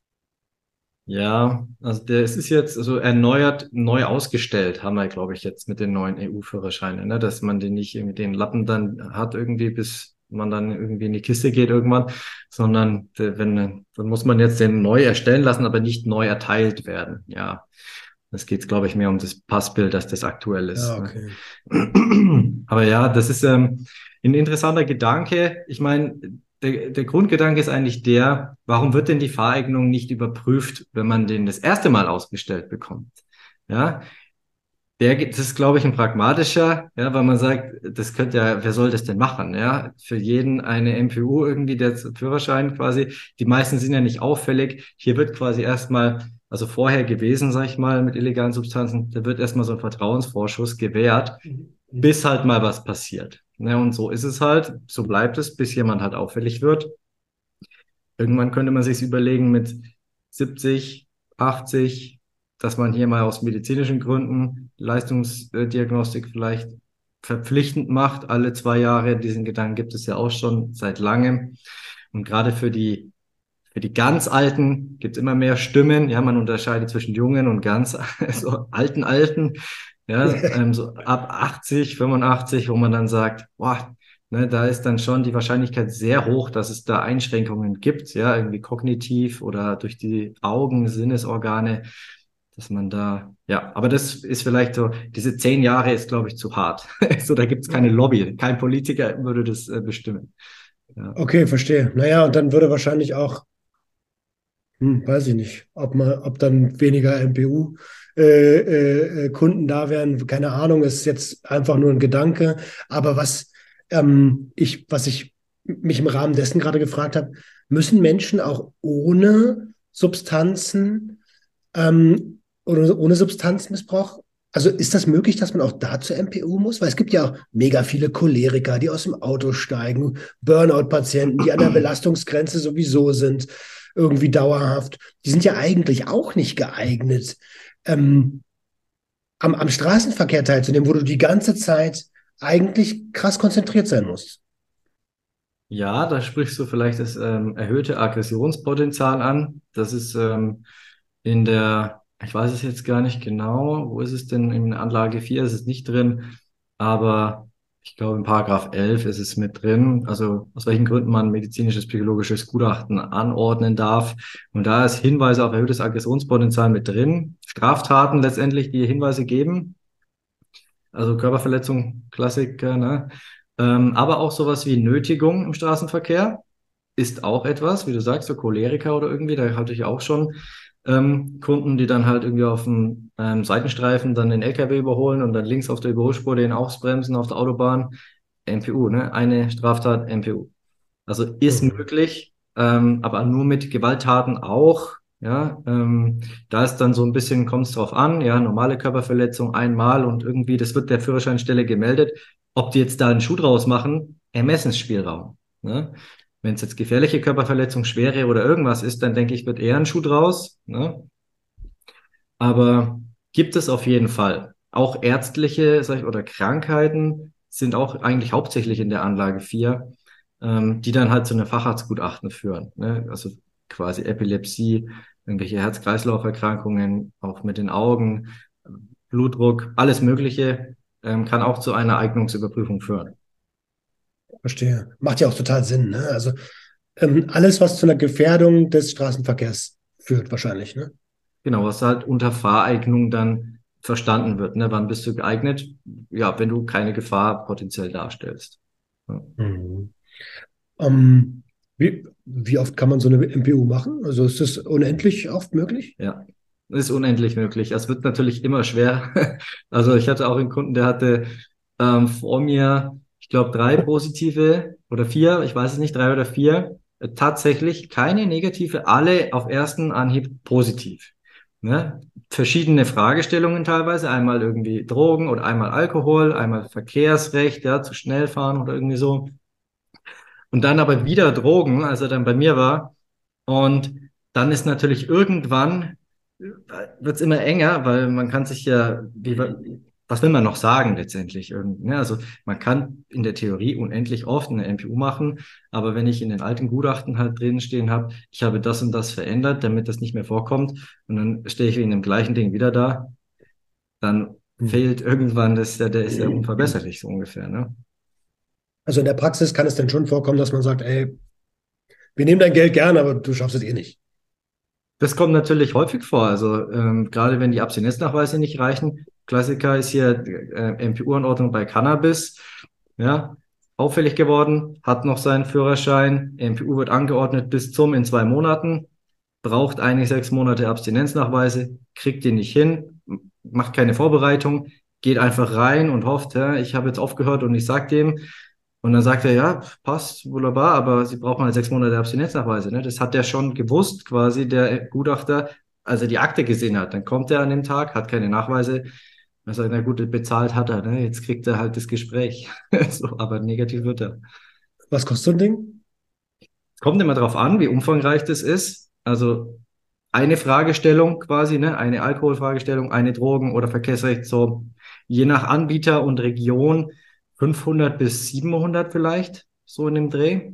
Ja, also es ist jetzt also erneuert, neu ausgestellt, haben wir, glaube ich, jetzt mit den neuen EU-Führerscheinen, ne? Dass man den nicht irgendwie den Lappen dann hat irgendwie, bis man dann irgendwie in die Kiste geht irgendwann, sondern dann muss man jetzt den neu erstellen lassen, aber nicht neu erteilt werden. Ja, das geht, glaube ich, mehr um das Passbild, dass das aktuell ist. Ja, Ne? okay. Aber ja, das ist ein interessanter Gedanke. Ich meine, der Grundgedanke ist eigentlich der, warum wird denn die Fahreignung nicht überprüft, wenn man den das erste Mal ausgestellt bekommt? Ja, das ist, glaube ich, ein pragmatischer, ja, weil man sagt, das könnte ja, wer soll das denn machen? Ja, für jeden eine MPU irgendwie, der Führerschein quasi, die meisten sind ja nicht auffällig. Hier wird quasi erstmal, also vorher gewesen, sag ich mal, mit illegalen Substanzen, da wird erstmal so ein Vertrauensvorschuss gewährt, bis halt mal was passiert. Ne, und so ist es halt, so bleibt es, bis jemand halt auffällig wird. Irgendwann könnte man sich überlegen mit 70, 80, dass man hier mal aus medizinischen Gründen Leistungsdiagnostik vielleicht verpflichtend macht, alle 2 Jahre. Diesen Gedanken gibt es ja auch schon seit langem. Und gerade für die ganz Alten gibt es immer mehr Stimmen. Ja, man unterscheidet zwischen jungen und ganz so Alten. Ja, so ab 80, 85, wo man dann sagt, boah, ne, da ist dann schon die Wahrscheinlichkeit sehr hoch, dass es da Einschränkungen gibt, ja, irgendwie kognitiv oder durch die Augen, Sinnesorgane, dass man da, ja, aber das ist vielleicht so, diese 10 Jahre ist, glaube ich, zu hart. So, da gibt es keine Lobby, kein Politiker würde das bestimmen. Ja. Okay, verstehe. Naja, und dann würde wahrscheinlich auch, weiß ich nicht, ob dann weniger MPU-Kunden da wären. Keine Ahnung, ist jetzt einfach nur ein Gedanke. Aber was ich mich im Rahmen dessen gerade gefragt habe, müssen Menschen auch ohne Substanzen oder ohne Substanzmissbrauch, also ist das möglich, dass man auch da zur MPU muss? Weil es gibt ja auch mega viele Choleriker, die aus dem Auto steigen, Burnout-Patienten, die an der Belastungsgrenze sowieso sind, irgendwie dauerhaft. Die sind ja eigentlich auch nicht geeignet, am Straßenverkehr teilzunehmen, wo du die ganze Zeit eigentlich krass konzentriert sein musst. Ja, da sprichst du vielleicht das erhöhte Aggressionspotenzial an. Das ist ich weiß es jetzt gar nicht genau, wo ist es denn? In Anlage 4 ist es nicht drin, aber ich glaube in Paragraph 11 ist es mit drin, also aus welchen Gründen man medizinisches, psychologisches Gutachten anordnen darf. Und da ist Hinweise auf erhöhtes Aggressionspotenzial mit drin. Straftaten letztendlich, die Hinweise geben. Also Körperverletzung, Klassiker, ne? Aber auch sowas wie Nötigung im Straßenverkehr ist auch etwas, wie du sagst, so Choleriker oder irgendwie, da hatte ich auch schon Kunden, die dann halt irgendwie auf dem Seitenstreifen dann den LKW überholen und dann links auf der Überholspur den ausbremsen auf der Autobahn. MPU, ne? Eine Straftat, MPU. Also ist möglich, aber nur mit Gewalttaten auch. Ja, da ist dann so ein bisschen, kommt es drauf an, ja, normale Körperverletzung einmal und irgendwie, das wird der Führerscheinstelle gemeldet. Ob die jetzt da einen Schuh draus machen, Ermessensspielraum. Ne? Wenn es jetzt gefährliche Körperverletzung, schwere oder irgendwas ist, dann denke ich, wird eher ein Schuh draus. Ne? Aber gibt es auf jeden Fall. Auch ärztliche, sag ich, oder Krankheiten sind auch eigentlich hauptsächlich in der Anlage 4, die dann halt zu einem Facharztgutachten führen. Ne? Also quasi Epilepsie, irgendwelche Herz-Kreislauf-Erkrankungen, auch mit den Augen, Blutdruck, alles Mögliche, kann auch zu einer Eignungsüberprüfung führen. Verstehe. Macht ja auch total Sinn, ne? Also alles, was zu einer Gefährdung des Straßenverkehrs führt, wahrscheinlich, ne? Genau, was halt unter Fahreignung dann verstanden wird. Ne? Wann bist du geeignet? Ja, wenn du keine Gefahr potenziell darstellst. Ja. Mhm. Ähm, wie oft kann man so eine MPU machen? Also ist das unendlich oft möglich? Ja, ist unendlich möglich. Es wird natürlich immer schwer. Also ich hatte auch einen Kunden, der hatte vor mir, ich glaube, 3 positive oder 4, ich weiß es nicht, 3 oder 4, tatsächlich keine negative, alle auf ersten Anhieb positiv. Ne? Verschiedene Fragestellungen teilweise, einmal irgendwie Drogen oder einmal Alkohol, einmal Verkehrsrecht, ja, zu schnell fahren oder irgendwie so. Und dann aber wieder Drogen, als er dann bei mir war. Und dann ist natürlich irgendwann, wird es immer enger, weil man kann sich ja, was will man noch sagen letztendlich? Ne? Also man kann in der Theorie unendlich oft eine MPU machen, aber wenn ich in den alten Gutachten halt drin stehen habe, ich habe das und das verändert, damit das nicht mehr vorkommt, und dann stehe ich wegen dem gleichen Ding wieder da, dann Mhm. fehlt irgendwann der ist ja unverbesserlich so ungefähr, ne? Also in der Praxis kann es dann schon vorkommen, dass man sagt, ey, wir nehmen dein Geld gern, aber du schaffst es eh nicht. Das kommt natürlich häufig vor. Also gerade wenn die Abstinenznachweise nicht reichen. Klassiker ist hier MPU-Anordnung bei Cannabis. Ja, auffällig geworden, hat noch seinen Führerschein. MPU wird angeordnet bis zum in 2 Monaten. Braucht eigentlich 6 Monate Abstinenznachweise, kriegt die nicht hin, macht keine Vorbereitung, geht einfach rein und hofft, ja, ich habe jetzt aufgehört und ich sag dem. Und dann sagt er, ja, passt, wunderbar, aber Sie brauchen halt 6 Monate Abstinenznachweise. Ne? Das hat er schon gewusst, quasi, der Gutachter, als er die Akte gesehen hat. Dann kommt er an den Tag, hat keine Nachweise. Dann sagt er, na gut, bezahlt hat er, ne? Jetzt kriegt er halt das Gespräch. So, aber negativ wird er. Was kostet so ein Ding? Es kommt immer darauf an, wie umfangreich das ist. Also eine Fragestellung quasi, ne? Eine Alkoholfragestellung, eine Drogen- oder Verkehrsrecht, so je nach Anbieter und Region 500 bis 700 vielleicht, so in dem Dreh.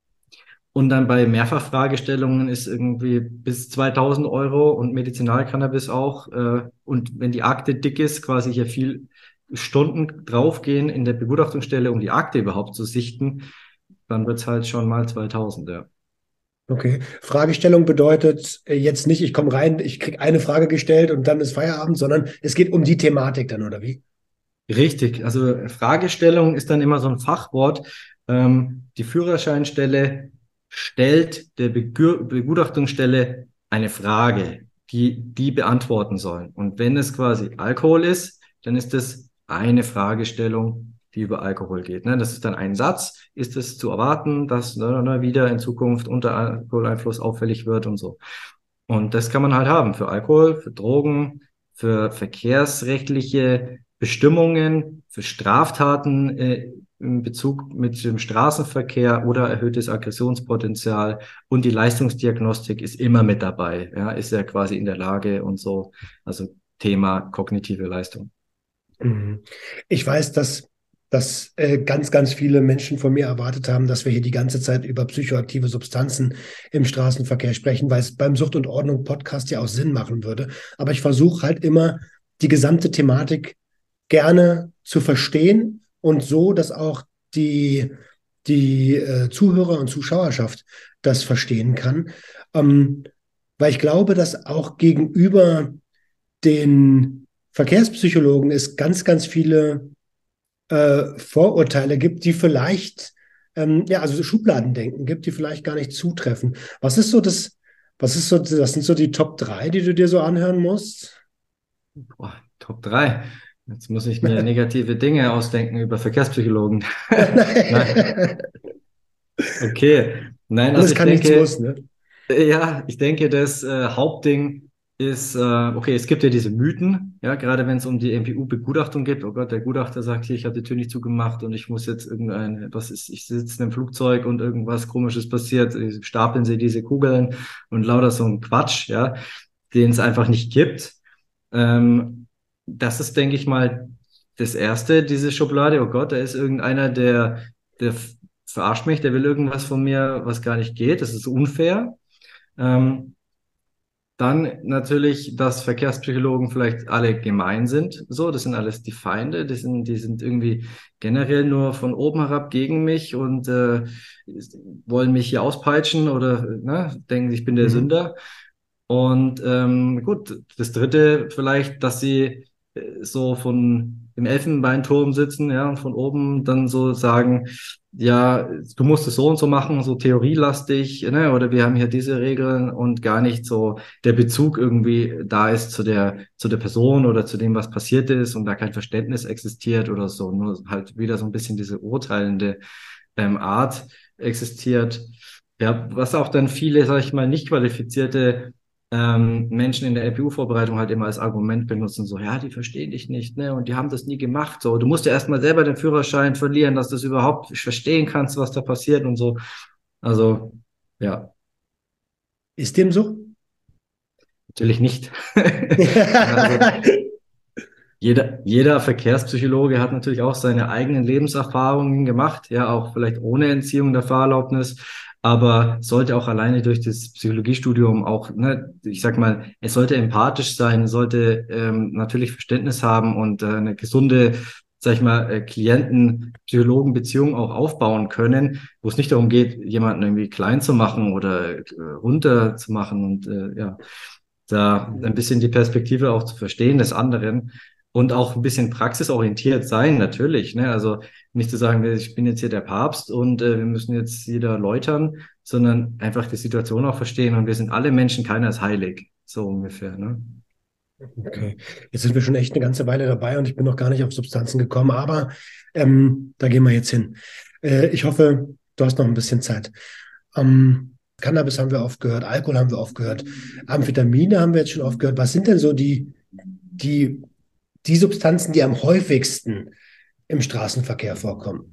Und dann bei Mehrfachfragestellungen ist irgendwie bis 2.000 € und Medizinalcannabis auch. Und wenn die Akte dick ist, quasi hier viel Stunden draufgehen in der Begutachtungsstelle, um die Akte überhaupt zu sichten, dann wird's halt schon mal 2.000, ja. Okay. Fragestellung bedeutet jetzt nicht, ich komme rein, ich kriege eine Frage gestellt und dann ist Feierabend, sondern es geht um die Thematik dann, oder wie? Richtig, also Fragestellung ist dann immer so ein Fachwort. Die Führerscheinstelle stellt der Begutachtungsstelle eine Frage, die beantworten sollen. Und wenn es quasi Alkohol ist, dann ist es eine Fragestellung, die über Alkohol geht. Ne? Das ist dann ein Satz. Ist es zu erwarten, dass wieder in Zukunft unter Alkoholeinfluss auffällig wird und so. Und das kann man halt haben für Alkohol, für Drogen, für verkehrsrechtliche Bestimmungen, für Straftaten in Bezug mit dem Straßenverkehr oder erhöhtes Aggressionspotenzial, und die Leistungsdiagnostik ist immer mit dabei. Ja, ist ja quasi in der Lage und so. Also Thema kognitive Leistung. Mhm. Ich weiß, dass ganz, ganz viele Menschen von mir erwartet haben, dass wir hier die ganze Zeit über psychoaktive Substanzen im Straßenverkehr sprechen, weil es beim Sucht und Ordnung Podcast ja auch Sinn machen würde. Aber ich versuche halt immer, die gesamte Thematik gerne zu verstehen und so, dass auch die Zuhörer und Zuschauerschaft das verstehen kann. Ähm, weil ich glaube, dass auch gegenüber den Verkehrspsychologen es ganz, ganz viele Vorurteile gibt, die vielleicht, ja, also Schubladendenken gibt, die vielleicht gar nicht zutreffen. Das sind so die Top 3, die du dir so anhören musst? Boah, Top 3. Jetzt muss ich mir negative Dinge ausdenken über Verkehrspsychologen. Nein, okay. Nein, also Alles ich kann, nichts denke, muss, ne? ja, ich denke, das Hauptding ist, okay, es gibt ja diese Mythen, ja, gerade wenn es um die MPU-Begutachtung geht. Oh Gott, der Gutachter sagt hier, ich habe die Tür nicht zugemacht und ich muss jetzt ich sitze in einem Flugzeug und irgendwas Komisches passiert, stapeln sie diese Kugeln und lauter so ein Quatsch, ja, den es einfach nicht gibt. Das ist, denke ich mal, das Erste, diese Schublade. Oh Gott, da ist irgendeiner, der verarscht mich, der will irgendwas von mir, was gar nicht geht. Das ist unfair. Ähm, Dann natürlich, dass Verkehrspsychologen vielleicht alle gemein sind. So, das sind alles die Feinde. Die sind irgendwie generell nur von oben herab gegen mich und wollen mich hier auspeitschen oder denken, ich bin der Mhm. Sünder. Und gut, das Dritte vielleicht, dass sie so von im Elfenbeinturm sitzen, ja, und von oben dann so sagen, ja, du musst es so und so machen, so theorielastig, ne, oder wir haben hier diese Regeln und gar nicht so der Bezug irgendwie da ist zu der Person oder zu dem, was passiert ist und da kein Verständnis existiert oder so, nur halt wieder so ein bisschen diese urteilende Art existiert. Ja, was auch dann viele, sag ich mal, nicht qualifizierte Menschen in der LPU-Vorbereitung halt immer als Argument benutzen, so, ja, die verstehen dich nicht, ne, und die haben das nie gemacht, so, du musst ja erstmal selber den Führerschein verlieren, dass du das überhaupt verstehen kannst, was da passiert und so. Also, ja, Ist dem so? natürlich nicht. Ja, also, jeder Verkehrspsychologe hat natürlich auch seine eigenen Lebenserfahrungen gemacht, ja, auch vielleicht ohne Entziehung der Fahrerlaubnis, aber sollte auch alleine durch das Psychologiestudium auch, ne, ich sag mal, es sollte empathisch sein, sollte natürlich Verständnis haben und eine gesunde, sag ich mal, Klienten-Psychologen-Beziehung auch aufbauen können, wo es nicht darum geht, jemanden irgendwie klein zu machen oder runter zu machen und ja, da ein bisschen die Perspektive auch zu verstehen des anderen und auch ein bisschen praxisorientiert sein, natürlich. Ne? Also nicht zu sagen, ich bin jetzt hier der Papst und wir müssen jetzt jeder läutern, sondern einfach die Situation auch verstehen und wir sind alle Menschen, keiner ist heilig, so ungefähr. Ne? Okay, jetzt sind wir schon echt eine ganze Weile dabei und ich bin noch gar nicht auf Substanzen gekommen, aber da gehen wir jetzt hin. Ich hoffe, du hast noch ein bisschen Zeit. Cannabis haben wir aufgehört, Alkohol haben wir aufgehört, Amphetamine haben wir jetzt schon aufgehört. Was sind denn so die Substanzen, die am häufigsten im Straßenverkehr vorkommen?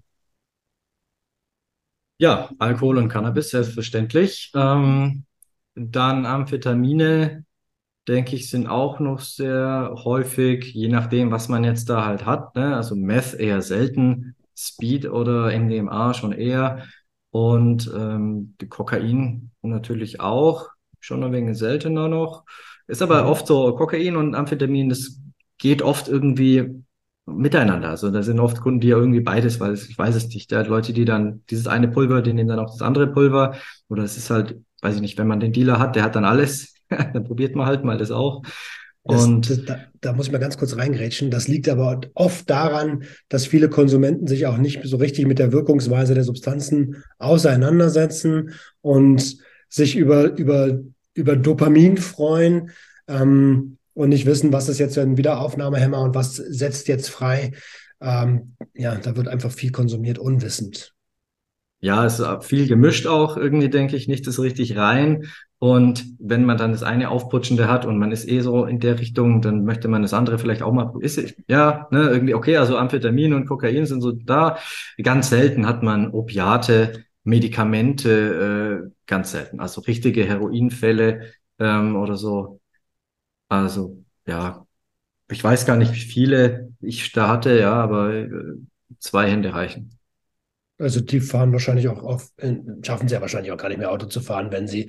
Ja, Alkohol und Cannabis, selbstverständlich. Dann Amphetamine, denke ich, sind auch noch sehr häufig, je nachdem, was man jetzt da halt hat. Ne? Also Meth eher selten, Speed oder MDMA schon eher. Und die Kokain natürlich auch, schon ein wenig seltener noch. Ist aber Mhm. oft so, Kokain und Amphetamin, das geht oft irgendwie miteinander. Also da sind oft Kunden, die ja irgendwie beides, weil ich weiß es nicht. Da hat Leute, die dann dieses eine Pulver, die nehmen dann auch das andere Pulver. Oder es ist halt, weiß ich nicht, wenn man den Dealer hat, der hat dann alles. Dann probiert man halt mal das auch. Und Da muss ich mal ganz kurz reingrätschen. Das liegt aber oft daran, dass viele Konsumenten sich auch nicht so richtig mit der Wirkungsweise der Substanzen auseinandersetzen und sich über Dopamin freuen, und nicht wissen, was ist jetzt ein Wiederaufnahmehemmer und was setzt jetzt frei. Ja, da wird einfach viel konsumiert, unwissend. ja, es ist viel gemischt auch irgendwie, denke ich, nicht das richtig rein. Und wenn man dann das eine Aufputschende hat und man ist eh so in der Richtung, dann möchte man das andere vielleicht auch mal, ja, ne, irgendwie, okay, also Amphetamin und Kokain sind so da. Ganz selten hat man Opiate, Medikamente, ganz selten. Also richtige Heroinfälle, oder so. Also, ja, ich weiß gar nicht, wie viele ich da hatte, ja, aber zwei Hände reichen. Also die fahren wahrscheinlich schaffen sie ja wahrscheinlich auch gar nicht mehr Auto zu fahren, wenn sie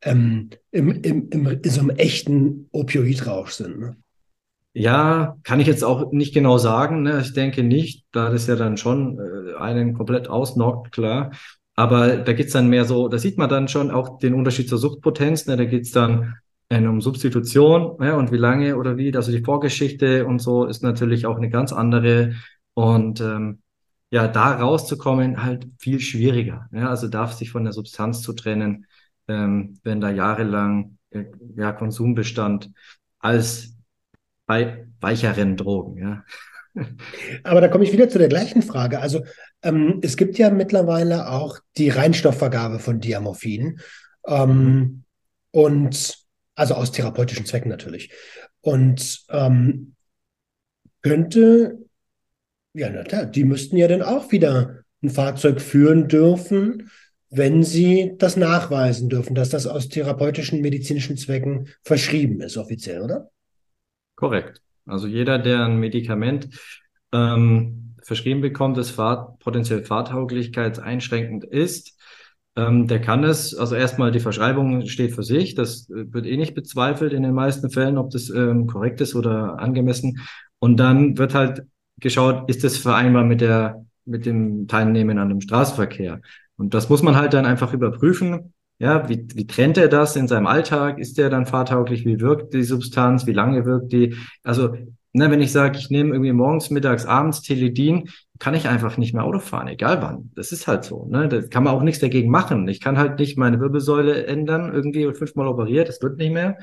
in so einem echten Opioidrausch sind. Ne? Ja, kann ich jetzt auch nicht genau sagen. Ne? Ich denke nicht, da das ja dann schon einen komplett ausnockt, klar. Aber da geht's dann mehr so, da sieht man dann schon auch den Unterschied zur Suchtpotenz. Ne? Da geht's dann um Substitution, ja, und wie lange oder wie. Also die Vorgeschichte und so ist natürlich auch eine ganz andere. Und ja, da rauszukommen, halt viel schwieriger. Ja? Also darf sich von der Substanz zu trennen, wenn da jahrelang ja, Konsum bestand, als bei weicheren Drogen, ja. Aber da komme ich wieder zu der gleichen Frage. Also es gibt ja mittlerweile auch die Reinstoffvergabe von Diamorphin, Mhm. ähm, und also aus therapeutischen Zwecken natürlich. Und könnte, ja, na klar, die müssten ja dann auch wieder ein Fahrzeug führen dürfen, wenn sie das nachweisen dürfen, dass das aus therapeutischen, medizinischen Zwecken verschrieben ist, offiziell, oder? Korrekt. Also jeder, der ein Medikament verschrieben bekommt, das potenziell fahrtauglichkeitseinschränkend ist, Der kann es, also erstmal die Verschreibung steht für sich, das wird eh nicht bezweifelt in den meisten Fällen, ob das korrekt ist oder angemessen. Und dann wird halt geschaut, ist das vereinbar mit dem Teilnehmen an dem Straßenverkehr? Und das muss man halt dann einfach überprüfen. Ja, wie trennt er das in seinem Alltag? Ist der dann fahrtauglich? Wie wirkt die Substanz? Wie lange wirkt die? Also, ne, wenn ich sage, ich nehme irgendwie morgens, mittags, abends Teledin, kann ich einfach nicht mehr Auto fahren, egal wann. Das ist halt so, ne? Da kann man auch nichts dagegen machen. Ich kann halt nicht meine Wirbelsäule ändern, irgendwie 5-mal operiert, das wird nicht mehr.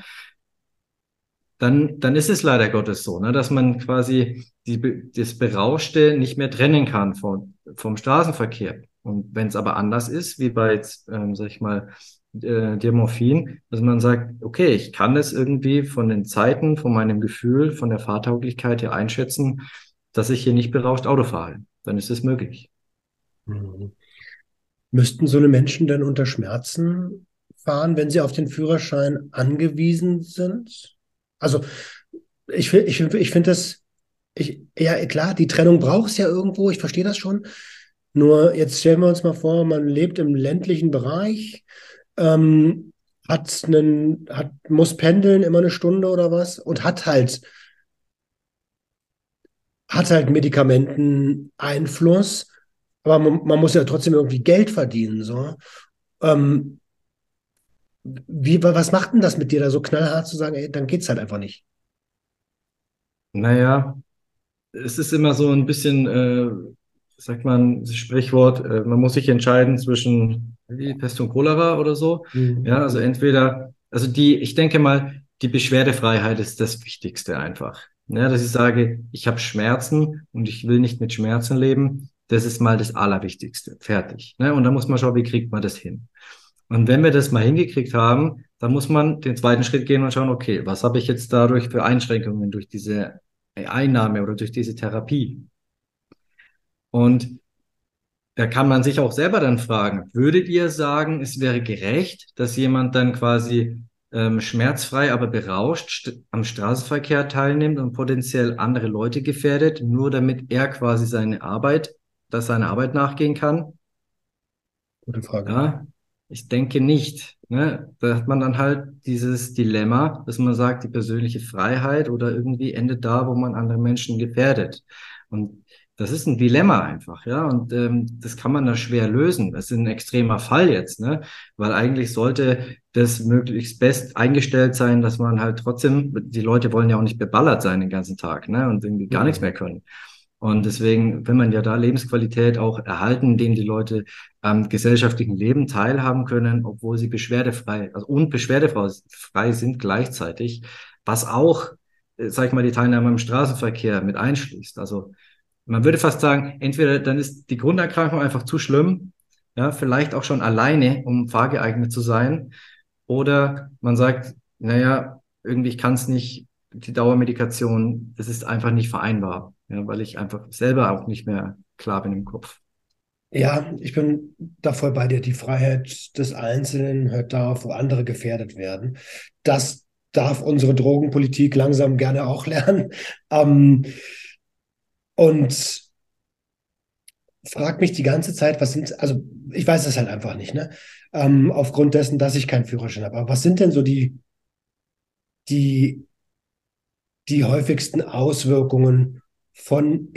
Dann ist es leider Gottes so, ne, dass man quasi das Berauschte nicht mehr trennen kann vom Straßenverkehr. Und wenn es aber anders ist, wie bei jetzt, sag ich mal, Diamorphin, dass man sagt, okay, ich kann es irgendwie von den Zeiten, von meinem Gefühl, von der Fahrtauglichkeit her einschätzen, dass ich hier nicht berauscht Auto fahre. Dann ist es möglich. Mhm. Müssten so eine Menschen denn unter Schmerzen fahren, wenn sie auf den Führerschein angewiesen sind? Also ich finde das, ja klar, die Trennung braucht es ja irgendwo, ich verstehe das schon. Nur jetzt stellen wir uns mal vor, man lebt im ländlichen Bereich, ähm, muss pendeln immer eine Stunde oder was und hat halt Medikamenteneinfluss, aber man muss ja trotzdem irgendwie Geld verdienen, so. Ähm, was macht denn das mit dir, da so knallhart zu sagen, ey, dann geht's halt einfach nicht? Naja, es ist immer so ein bisschen, sagt man, das Sprichwort, man muss sich entscheiden zwischen wie, Pest und Cholera oder so. Ja, also Mhm. entweder, also ich denke mal, die Beschwerdefreiheit ist das Wichtigste einfach. Ja, dass ich sage, ich habe Schmerzen und ich will nicht mit Schmerzen leben. Das ist mal das Allerwichtigste. Fertig. Ne? Und dann muss man schauen, wie kriegt man das hin. Und wenn wir das mal hingekriegt haben, dann muss man den zweiten Schritt gehen und schauen, okay, was habe ich jetzt dadurch für Einschränkungen durch diese Einnahme oder durch diese Therapie? Und da kann man sich auch selber dann fragen, würdet ihr sagen, es wäre gerecht, dass jemand dann quasi schmerzfrei, aber berauscht am Straßenverkehr teilnimmt und potenziell andere Leute gefährdet, nur damit er quasi seiner Arbeit nachgehen kann? Gute Frage. Ja, ich denke nicht. Ne? Da hat man dann halt dieses Dilemma, dass man sagt, die persönliche Freiheit oder irgendwie endet da, wo man andere Menschen gefährdet. Und das ist ein Dilemma einfach, ja. Und das kann man da schwer lösen. Das ist ein extremer Fall jetzt, ne? Weil eigentlich sollte das möglichst best eingestellt sein, dass man halt trotzdem, die Leute wollen ja auch nicht beballert sein den ganzen Tag, ne? Und irgendwie gar nichts mehr Mhm. können. Und deswegen will man ja da Lebensqualität auch erhalten, indem die Leute am gesellschaftlichen Leben teilhaben können, obwohl sie beschwerdefrei, also und beschwerdefrei sind gleichzeitig, was auch, sag ich mal, die Teilnahme am Straßenverkehr mit einschließt. Also man würde fast sagen, entweder dann ist die Grunderkrankung einfach zu schlimm, ja, vielleicht auch schon alleine, um fahrgeeignet zu sein, oder man sagt, naja, irgendwie ich kann es nicht, die Dauermedikation, das ist einfach nicht vereinbar, ja, weil ich einfach selber auch nicht mehr klar bin im Kopf. Ja, ich bin da voll bei dir. Die Freiheit des Einzelnen hört da auf, wo andere gefährdet werden. Das darf unsere Drogenpolitik langsam gerne auch lernen. Und frag mich die ganze Zeit, also ich weiß es halt einfach nicht, ne? Aufgrund dessen, dass ich keinen Führerschein habe. Aber was sind denn so die, die häufigsten Auswirkungen von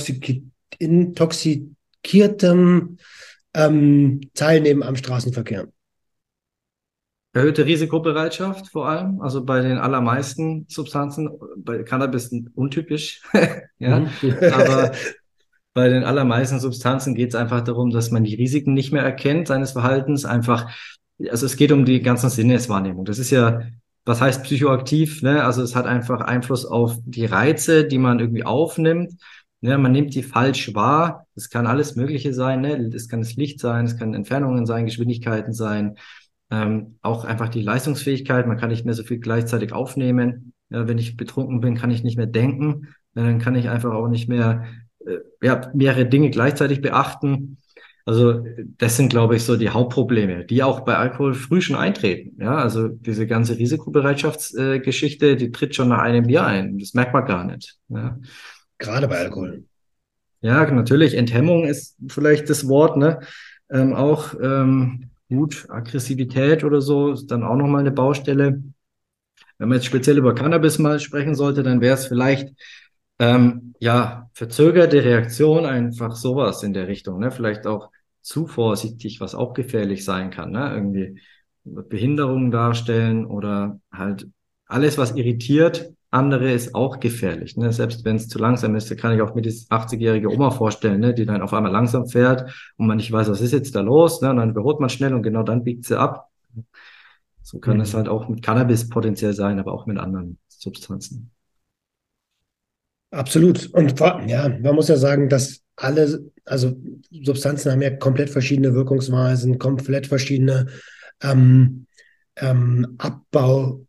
intoxikiertem Teilnehmen am Straßenverkehr? Erhöhte Risikobereitschaft vor allem, also bei den allermeisten Substanzen, bei Cannabis untypisch, ja, Mhm. aber bei den allermeisten Substanzen geht es einfach darum, dass man die Risiken nicht mehr erkennt seines Verhaltens. Einfach, also es geht um die ganzen Sinneswahrnehmung. Das ist ja, was heißt psychoaktiv, ne? Also es hat einfach Einfluss auf die Reize, die man irgendwie aufnimmt. Ne? Man nimmt die falsch wahr. Das kann alles Mögliche sein, ne? Das kann das Licht sein, es kann Entfernungen sein, Geschwindigkeiten sein. Auch einfach die Leistungsfähigkeit. Man kann nicht mehr so viel gleichzeitig aufnehmen. Ja, wenn ich betrunken bin, kann ich nicht mehr denken. Dann kann ich einfach auch nicht mehr ja, mehrere Dinge gleichzeitig beachten. Also das sind, glaube ich, so die Hauptprobleme, die auch bei Alkohol früh schon eintreten. Ja, also diese ganze Risikobereitschaftsgeschichte, die tritt schon nach einem Bier ein. Das merkt man gar nicht. Ja, Gerade bei Alkohol. ja natürlich, Enthemmung ist vielleicht das Wort, ne? Auch Gut, Aggressivität oder so ist dann auch nochmal eine Baustelle. Wenn man jetzt speziell über Cannabis mal sprechen sollte, dann wäre es vielleicht ja, verzögerte Reaktion, einfach sowas in der Richtung, ne? Vielleicht auch zu vorsichtig, was auch gefährlich sein kann, ne? Irgendwie Behinderungen darstellen oder halt alles, was irritiert andere, ist auch gefährlich, ne? Selbst wenn es zu langsam ist, da kann ich auch mir die 80-jährige Oma vorstellen, ne? Die dann auf einmal langsam fährt und man nicht weiß, was ist jetzt da los, ne? Und dann überholt man schnell und genau dann biegt sie ab. So kann es halt auch mit Cannabis potenziell sein, aber auch mit anderen Substanzen. Absolut. Und ja, man muss ja sagen, dass alle, also Substanzen haben ja komplett verschiedene Wirkungsweisen, komplett verschiedene ähm, Abbaudauern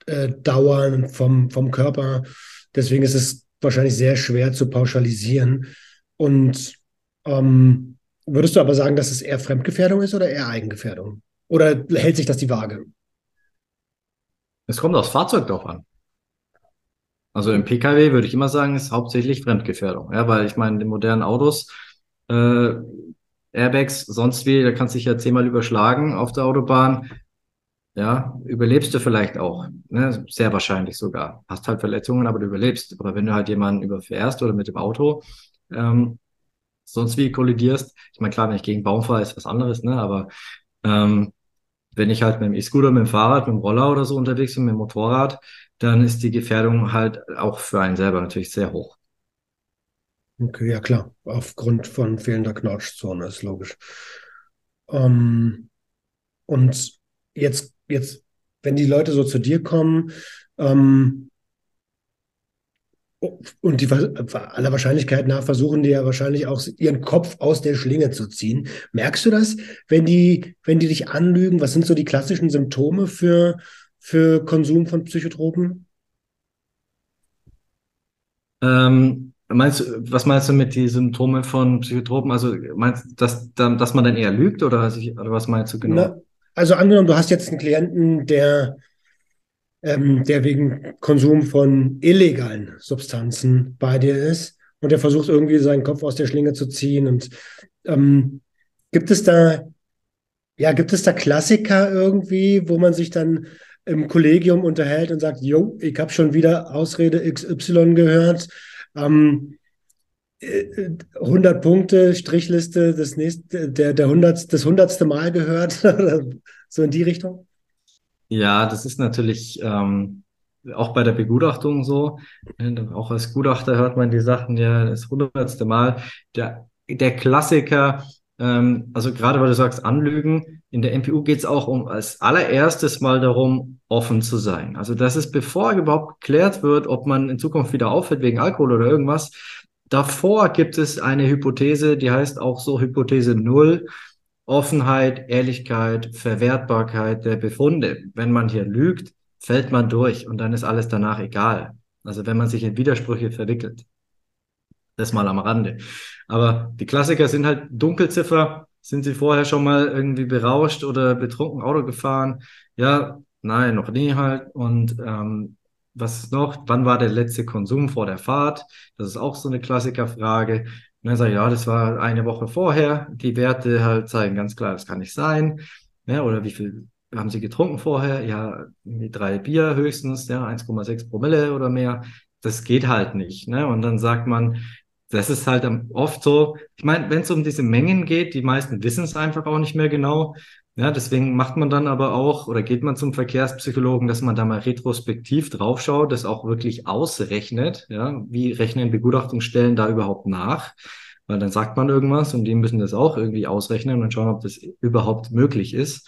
vom Körper. Deswegen ist es wahrscheinlich sehr schwer zu pauschalisieren. Und würdest du aber sagen, dass es eher Fremdgefährdung ist oder eher Eigengefährdung? Oder hält sich das die Waage? Es kommt aufs Fahrzeug drauf an. Also im PKW würde ich immer sagen, ist hauptsächlich Fremdgefährdung. Ja, weil ich meine, die modernen Autos, äh, Airbags, sonst wie, da kannst du dich ja 10-mal überschlagen auf der Autobahn. Ja, überlebst du vielleicht auch. Ne? Sehr wahrscheinlich sogar. Hast halt Verletzungen, aber du überlebst. Aber wenn du halt jemanden überfährst oder mit dem Auto, ähm, sonst wie kollidierst, ich meine, klar, wenn ich gegen einen Baum fahre, ist was anderes, ne? Aber ähm, wenn ich halt mit dem E-Scooter, mit dem Fahrrad, mit dem Roller oder so unterwegs bin, mit dem Motorrad, dann ist die Gefährdung halt auch für einen selber natürlich sehr hoch. Okay, ja klar. Aufgrund von fehlender Knautschzone ist logisch. Ähm, und jetzt, wenn die Leute so zu dir kommen, ähm, und die aller Wahrscheinlichkeit nach versuchen die ja wahrscheinlich auch ihren Kopf aus der Schlinge zu ziehen. Merkst du das, wenn die dich anlügen? Was sind so die klassischen Symptome für Konsum von Psychotropen? Was meinst du mit die Symptome von Psychotropen? Also meinst du, dass man dann eher lügt oder was meinst du genau? Na, also angenommen, du hast jetzt einen Klienten, der wegen Konsum von illegalen Substanzen bei dir ist und der versucht irgendwie seinen Kopf aus der Schlinge zu ziehen. Und ähm, gibt es da, ja, gibt es da Klassiker irgendwie, wo man sich dann im Kollegium unterhält und sagt, jo, ich habe schon wieder Ausrede XY gehört, ähm, 100 Punkte, Strichliste, das hundertste Mal gehört, so in die Richtung? Ja, das ist natürlich auch bei der Begutachtung so. Auch als Gutachter hört man die Sachen ja das 100. Mal. Der Klassiker, also gerade weil du sagst Anlügen, in der MPU geht es auch als allererstes mal darum, offen zu sein. Also das ist, bevor überhaupt geklärt wird, ob man in Zukunft wieder aufhört wegen Alkohol oder irgendwas. Davor gibt es eine Hypothese, die heißt auch so Hypothese Null. Offenheit, Ehrlichkeit, Verwertbarkeit der Befunde. Wenn man hier lügt, fällt man durch und dann ist alles danach egal. Also wenn man sich in Widersprüche verwickelt. Das mal am Rande. Aber die Klassiker sind halt Dunkelziffer. Sind Sie vorher schon mal irgendwie berauscht oder betrunken Auto gefahren? Ja, nein, noch nie halt. Und was ist noch? Wann war der letzte Konsum vor der Fahrt? Das ist auch so eine Klassikerfrage. Und dann sage ich, ja, das war eine Woche vorher. Die Werte halt zeigen ganz klar, das kann nicht sein. Ja, oder wie viel haben Sie getrunken vorher? Ja, irgendwie 3 Bier höchstens, ja, 1,6 Promille oder mehr. Das geht halt nicht. Ne? Und dann sagt man, das ist halt oft so, ich meine, wenn es um diese Mengen geht, die meisten wissen es einfach auch nicht mehr genau. Ja, deswegen macht man dann aber auch oder geht man zum Verkehrspsychologen, dass man da mal retrospektiv draufschaut, das auch wirklich ausrechnet. Ja, wie rechnen Begutachtungsstellen da überhaupt nach? Weil dann sagt man irgendwas und die müssen das auch irgendwie ausrechnen und schauen, ob das überhaupt möglich ist,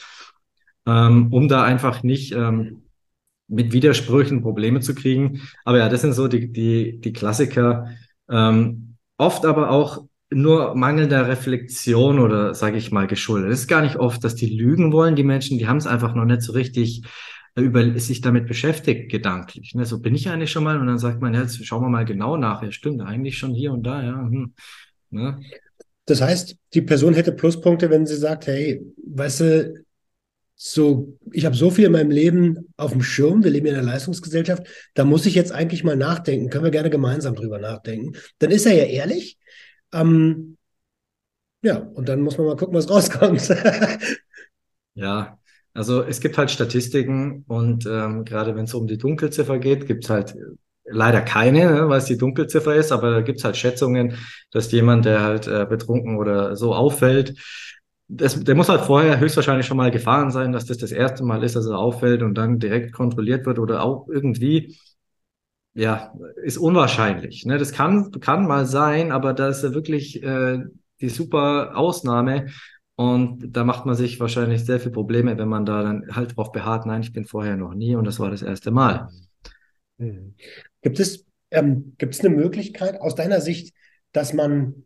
um da einfach nicht mit Widersprüchen Probleme zu kriegen. Aber ja, das sind so die Klassiker. Oft aber auch nur mangelnder Reflexion oder sage ich mal geschuldet. Es ist gar nicht oft, dass die lügen wollen, die Menschen, die haben es einfach noch nicht so richtig sich damit beschäftigt, gedanklich. Ne? So bin ich eigentlich schon mal und dann sagt man, ja, jetzt schauen wir mal genau nach. Ja, stimmt, eigentlich schon hier und da, ja. Ne? Das heißt, die Person hätte Pluspunkte, wenn sie sagt, hey, weißt du, so, ich habe so viel in meinem Leben auf dem Schirm, wir leben in einer Leistungsgesellschaft, da muss ich jetzt eigentlich mal nachdenken, können wir gerne gemeinsam drüber nachdenken. Dann ist er ja ehrlich. Ja, und dann muss man mal gucken, was rauskommt. Ja, also es gibt halt Statistiken und gerade wenn es um die Dunkelziffer geht, gibt es halt leider keine, ne, weil es die Dunkelziffer ist, aber da gibt es halt Schätzungen, dass jemand, der halt betrunken oder so auffällt, der muss halt vorher höchstwahrscheinlich schon mal gefahren sein, dass das erste Mal ist, dass er auffällt und dann direkt kontrolliert wird oder auch irgendwie, ja, ist unwahrscheinlich. Ne? Das kann mal sein, aber da ist ja wirklich die super Ausnahme. Und da macht man sich wahrscheinlich sehr viel Probleme, wenn man da dann halt drauf beharrt, nein, ich bin vorher noch nie und das war das erste Mal. Mhm. Gibt es eine Möglichkeit aus deiner Sicht, dass man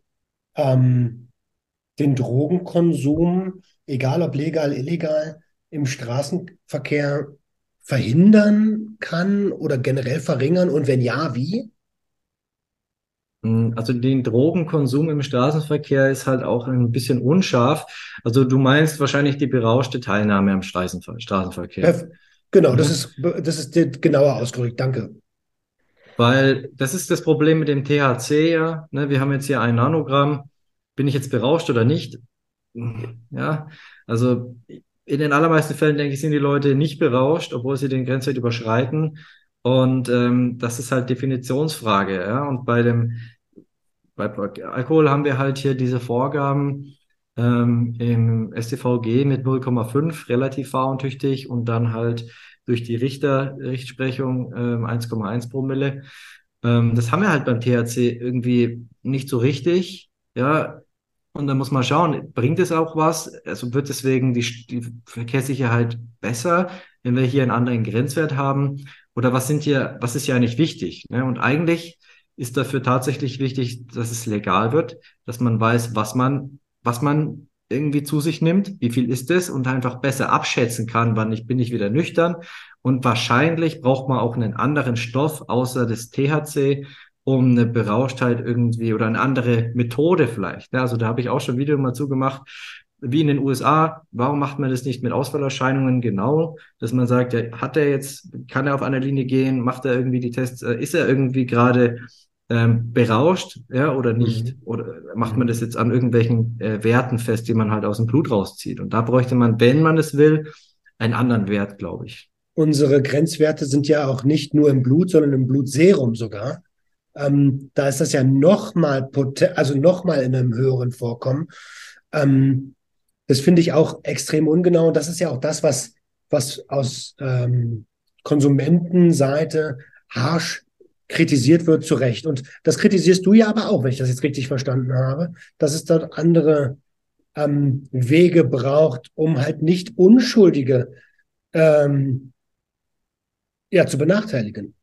den Drogenkonsum, egal ob legal, illegal, im Straßenverkehr verhindern kann oder generell verringern? Und wenn ja, wie? Also den Drogenkonsum im Straßenverkehr ist halt auch ein bisschen unscharf. Also du meinst wahrscheinlich die berauschte Teilnahme am Straßenverkehr. Perf- Genau, das Mhm. ist, das ist genauer ausgedrückt. Danke. Weil das ist das Problem mit dem THC, ja. Ne? Wir haben jetzt hier 1 Nanogramm. Bin ich jetzt berauscht oder nicht? Ja, also in den allermeisten Fällen, denke ich, sind die Leute nicht berauscht, obwohl sie den Grenzwert überschreiten. Und das ist halt Definitionsfrage, ja. Und bei Alkohol haben wir halt hier diese Vorgaben im StVG mit 0,5 relativ fahruntüchtig und dann halt durch die Richtersprechung 1,1 Promille. Das haben wir halt beim THC irgendwie nicht so richtig. Ja, und dann muss man schauen, bringt es auch was? Also wird deswegen die Verkehrssicherheit besser, wenn wir hier einen anderen Grenzwert haben? Oder was ist hier eigentlich wichtig? Ne? Und eigentlich ist dafür tatsächlich wichtig, dass es legal wird, dass man weiß, was man irgendwie zu sich nimmt, wie viel ist es und einfach besser abschätzen kann, bin ich wieder nüchtern. Und wahrscheinlich braucht man auch einen anderen Stoff außer das THC, um eine Berauschtheit irgendwie oder eine andere Methode vielleicht. Ja, also da habe ich auch schon ein Video mal zugemacht, wie in den USA. Warum macht man das nicht mit Ausfallerscheinungen genau, dass man sagt, ja, kann er auf einer Linie gehen, macht er irgendwie die Tests, ist er irgendwie gerade berauscht, ja, oder nicht? Mhm. Oder macht man das Mhm. jetzt an irgendwelchen Werten fest, die man halt aus dem Blut rauszieht? Und da bräuchte man, wenn man es will, einen anderen Wert, glaube ich. Unsere Grenzwerte sind ja auch nicht nur im Blut, sondern im Blutserum sogar. Da ist das ja nochmal, also nochmal in einem höheren Vorkommen. Ähm, Das finde ich auch extrem ungenau. Das ist ja auch das, was aus Konsumentenseite harsch kritisiert wird, zu Recht. Und das kritisierst du ja aber auch, wenn ich das jetzt richtig verstanden habe, dass es dort andere Wege braucht, um halt nicht Unschuldige ähm, ja, zu benachteiligen.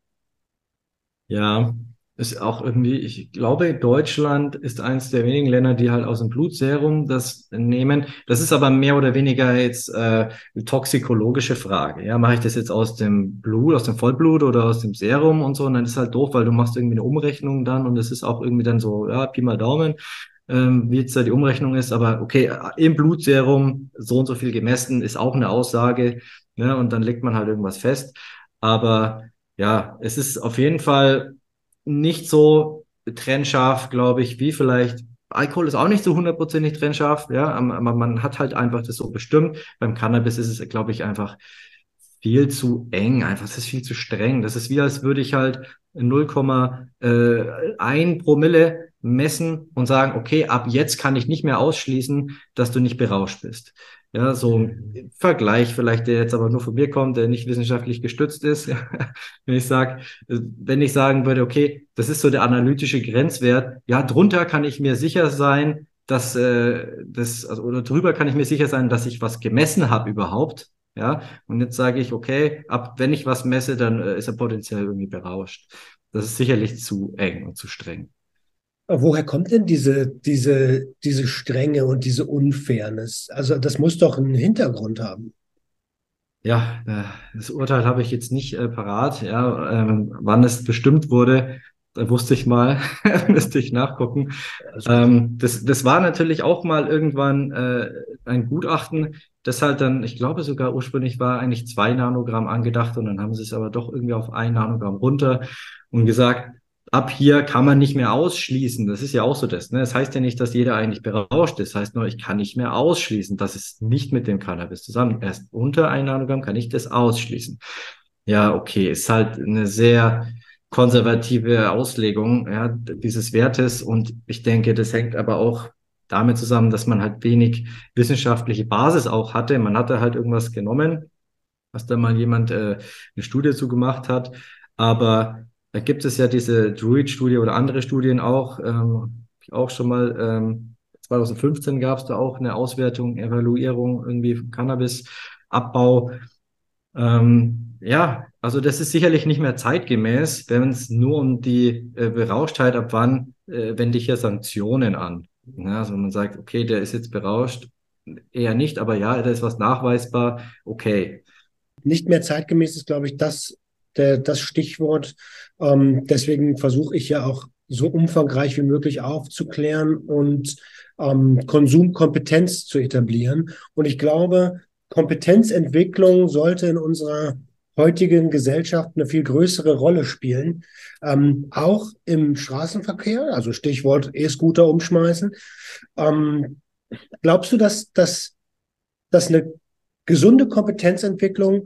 Ja, ist auch irgendwie, ich glaube, Deutschland ist eines der wenigen Länder, die halt aus dem Blutserum das nehmen. Das ist aber mehr oder weniger jetzt eine toxikologische Frage. Ja, mache ich das jetzt aus dem Blut, aus dem Vollblut oder aus dem Serum und so? Und dann ist halt doof, weil du machst irgendwie eine Umrechnung dann und es ist auch irgendwie dann so, ja, Pi mal Daumen, wie jetzt da die Umrechnung ist. Aber okay, im Blutserum so und so viel gemessen ist auch eine Aussage, ne? Und dann legt man halt irgendwas fest. Aber ja, es ist auf jeden Fall nicht so trennscharf, glaube ich, wie vielleicht Alkohol ist auch nicht so hundertprozentig trennscharf, ja, aber man hat halt einfach das so bestimmt. Beim Cannabis ist es, glaube ich, einfach viel zu eng, einfach, das ist viel zu streng. Das ist wie, als würde ich halt 0,1 Promille messen und sagen, okay, ab jetzt kann ich nicht mehr ausschließen, dass du nicht berauscht bist. Ja, so ein Vergleich vielleicht, der jetzt aber nur von mir kommt, der nicht wissenschaftlich gestützt ist. Wenn ich sagen würde, okay, das ist so der analytische Grenzwert, ja, drunter kann ich mir sicher sein, oder drüber kann ich mir sicher sein, dass ich was gemessen habe überhaupt. Ja, und jetzt sage ich, okay, wenn ich was messe, dann ist er potenziell irgendwie berauscht. Das ist sicherlich zu eng und zu streng. Woher kommt denn diese Strenge und diese Unfairness? Also das muss doch einen Hintergrund haben. Ja, das Urteil habe ich jetzt nicht parat. Ja, wann es bestimmt wurde, da wusste ich mal, müsste ich nachgucken. Alles gut. Das war natürlich auch mal irgendwann ein Gutachten, das halt dann, ich glaube sogar ursprünglich war eigentlich 2 Nanogramm angedacht und dann haben sie es aber doch irgendwie auf 1 Nanogramm runter und gesagt, ab hier kann man nicht mehr ausschließen. Das ist ja auch so das, ne? Das heißt ja nicht, dass jeder eigentlich berauscht ist. Das heißt nur, ich kann nicht mehr ausschließen. Das ist nicht mit dem Cannabis zusammen. Erst unter 1 Nanogramm kann ich das ausschließen. Ja, okay, ist halt eine sehr konservative Auslegung, ja, dieses Wertes. Und ich denke, das hängt aber auch damit zusammen, dass man halt wenig wissenschaftliche Basis auch hatte. Man hatte halt irgendwas genommen, was da mal jemand eine Studie zu gemacht hat. Aber da gibt es ja diese Druid-Studie oder andere Studien auch. Hab ich auch schon mal 2015 gab es da auch eine Auswertung, Evaluierung irgendwie vom Cannabisabbau. Ja, also das ist sicherlich nicht mehr zeitgemäß, wenn es nur um die Berauschtheit, ab wann wende ich ja Sanktionen an. Ja, also man sagt, okay, der ist jetzt berauscht, eher nicht, aber ja, da ist was nachweisbar, okay. Nicht mehr zeitgemäß ist, glaube ich, das Stichwort. Deswegen versuche ich ja auch so umfangreich wie möglich aufzuklären und Konsumkompetenz zu etablieren. Und ich glaube, Kompetenzentwicklung sollte in unserer heutigen Gesellschaft eine viel größere Rolle spielen, auch im Straßenverkehr, also Stichwort E-Scooter umschmeißen. Glaubst du, dass eine gesunde Kompetenzentwicklung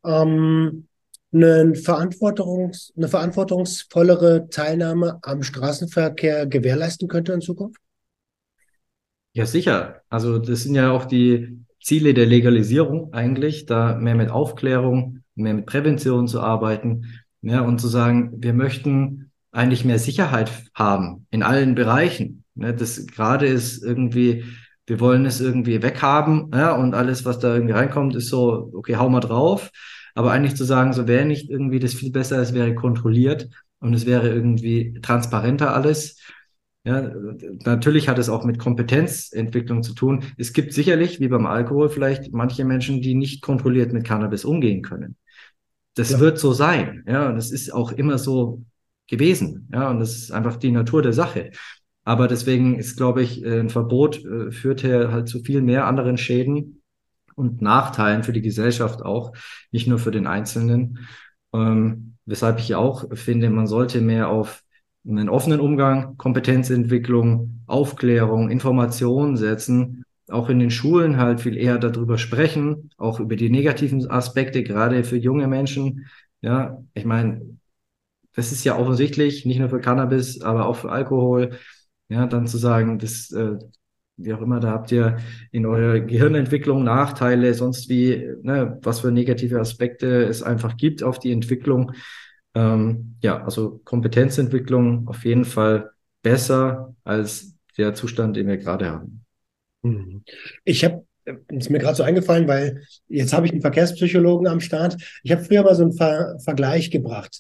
eine verantwortungsvollere Teilnahme am Straßenverkehr gewährleisten könnte in Zukunft? Ja, sicher. Also das sind ja auch die Ziele der Legalisierung eigentlich, da mehr mit Aufklärung, mehr mit Prävention zu arbeiten, ja, und zu sagen, wir möchten eigentlich mehr Sicherheit haben in allen Bereichen. Ne? Das gerade ist irgendwie, wir wollen es irgendwie weghaben, ja, und alles, was da irgendwie reinkommt, ist so, okay, hau mal drauf. Aber eigentlich zu sagen, so wäre nicht irgendwie das viel besser, es wäre kontrolliert und es wäre irgendwie transparenter alles. Ja, natürlich hat es auch mit Kompetenzentwicklung zu tun. Es gibt sicherlich, wie beim Alkohol, vielleicht manche Menschen, die nicht kontrolliert mit Cannabis umgehen können. Das Ja. wird so sein, ja, und das ist auch immer so gewesen, ja, und das ist einfach die Natur der Sache. Aber deswegen ist, glaube ich, ein Verbot führt hier halt zu viel mehr anderen Schäden und Nachteilen für die Gesellschaft auch, nicht nur für den Einzelnen. Weshalb ich auch finde, man sollte mehr auf einen offenen Umgang, Kompetenzentwicklung, Aufklärung, Information setzen, auch in den Schulen halt viel eher darüber sprechen, auch über die negativen Aspekte, gerade für junge Menschen. Ja, ich meine, das ist ja offensichtlich, nicht nur für Cannabis, aber auch für Alkohol. Ja, dann zu sagen, das, wie auch immer, da habt ihr in eurer Gehirnentwicklung Nachteile, sonst wie, ne, was für negative Aspekte es einfach gibt auf die Entwicklung. Ja, also Kompetenzentwicklung auf jeden Fall besser als der Zustand, den wir gerade haben. Mhm. Ich habe, ist mir gerade so eingefallen, weil jetzt habe ich einen Verkehrspsychologen am Start. Ich habe früher mal so einen Vergleich gebracht,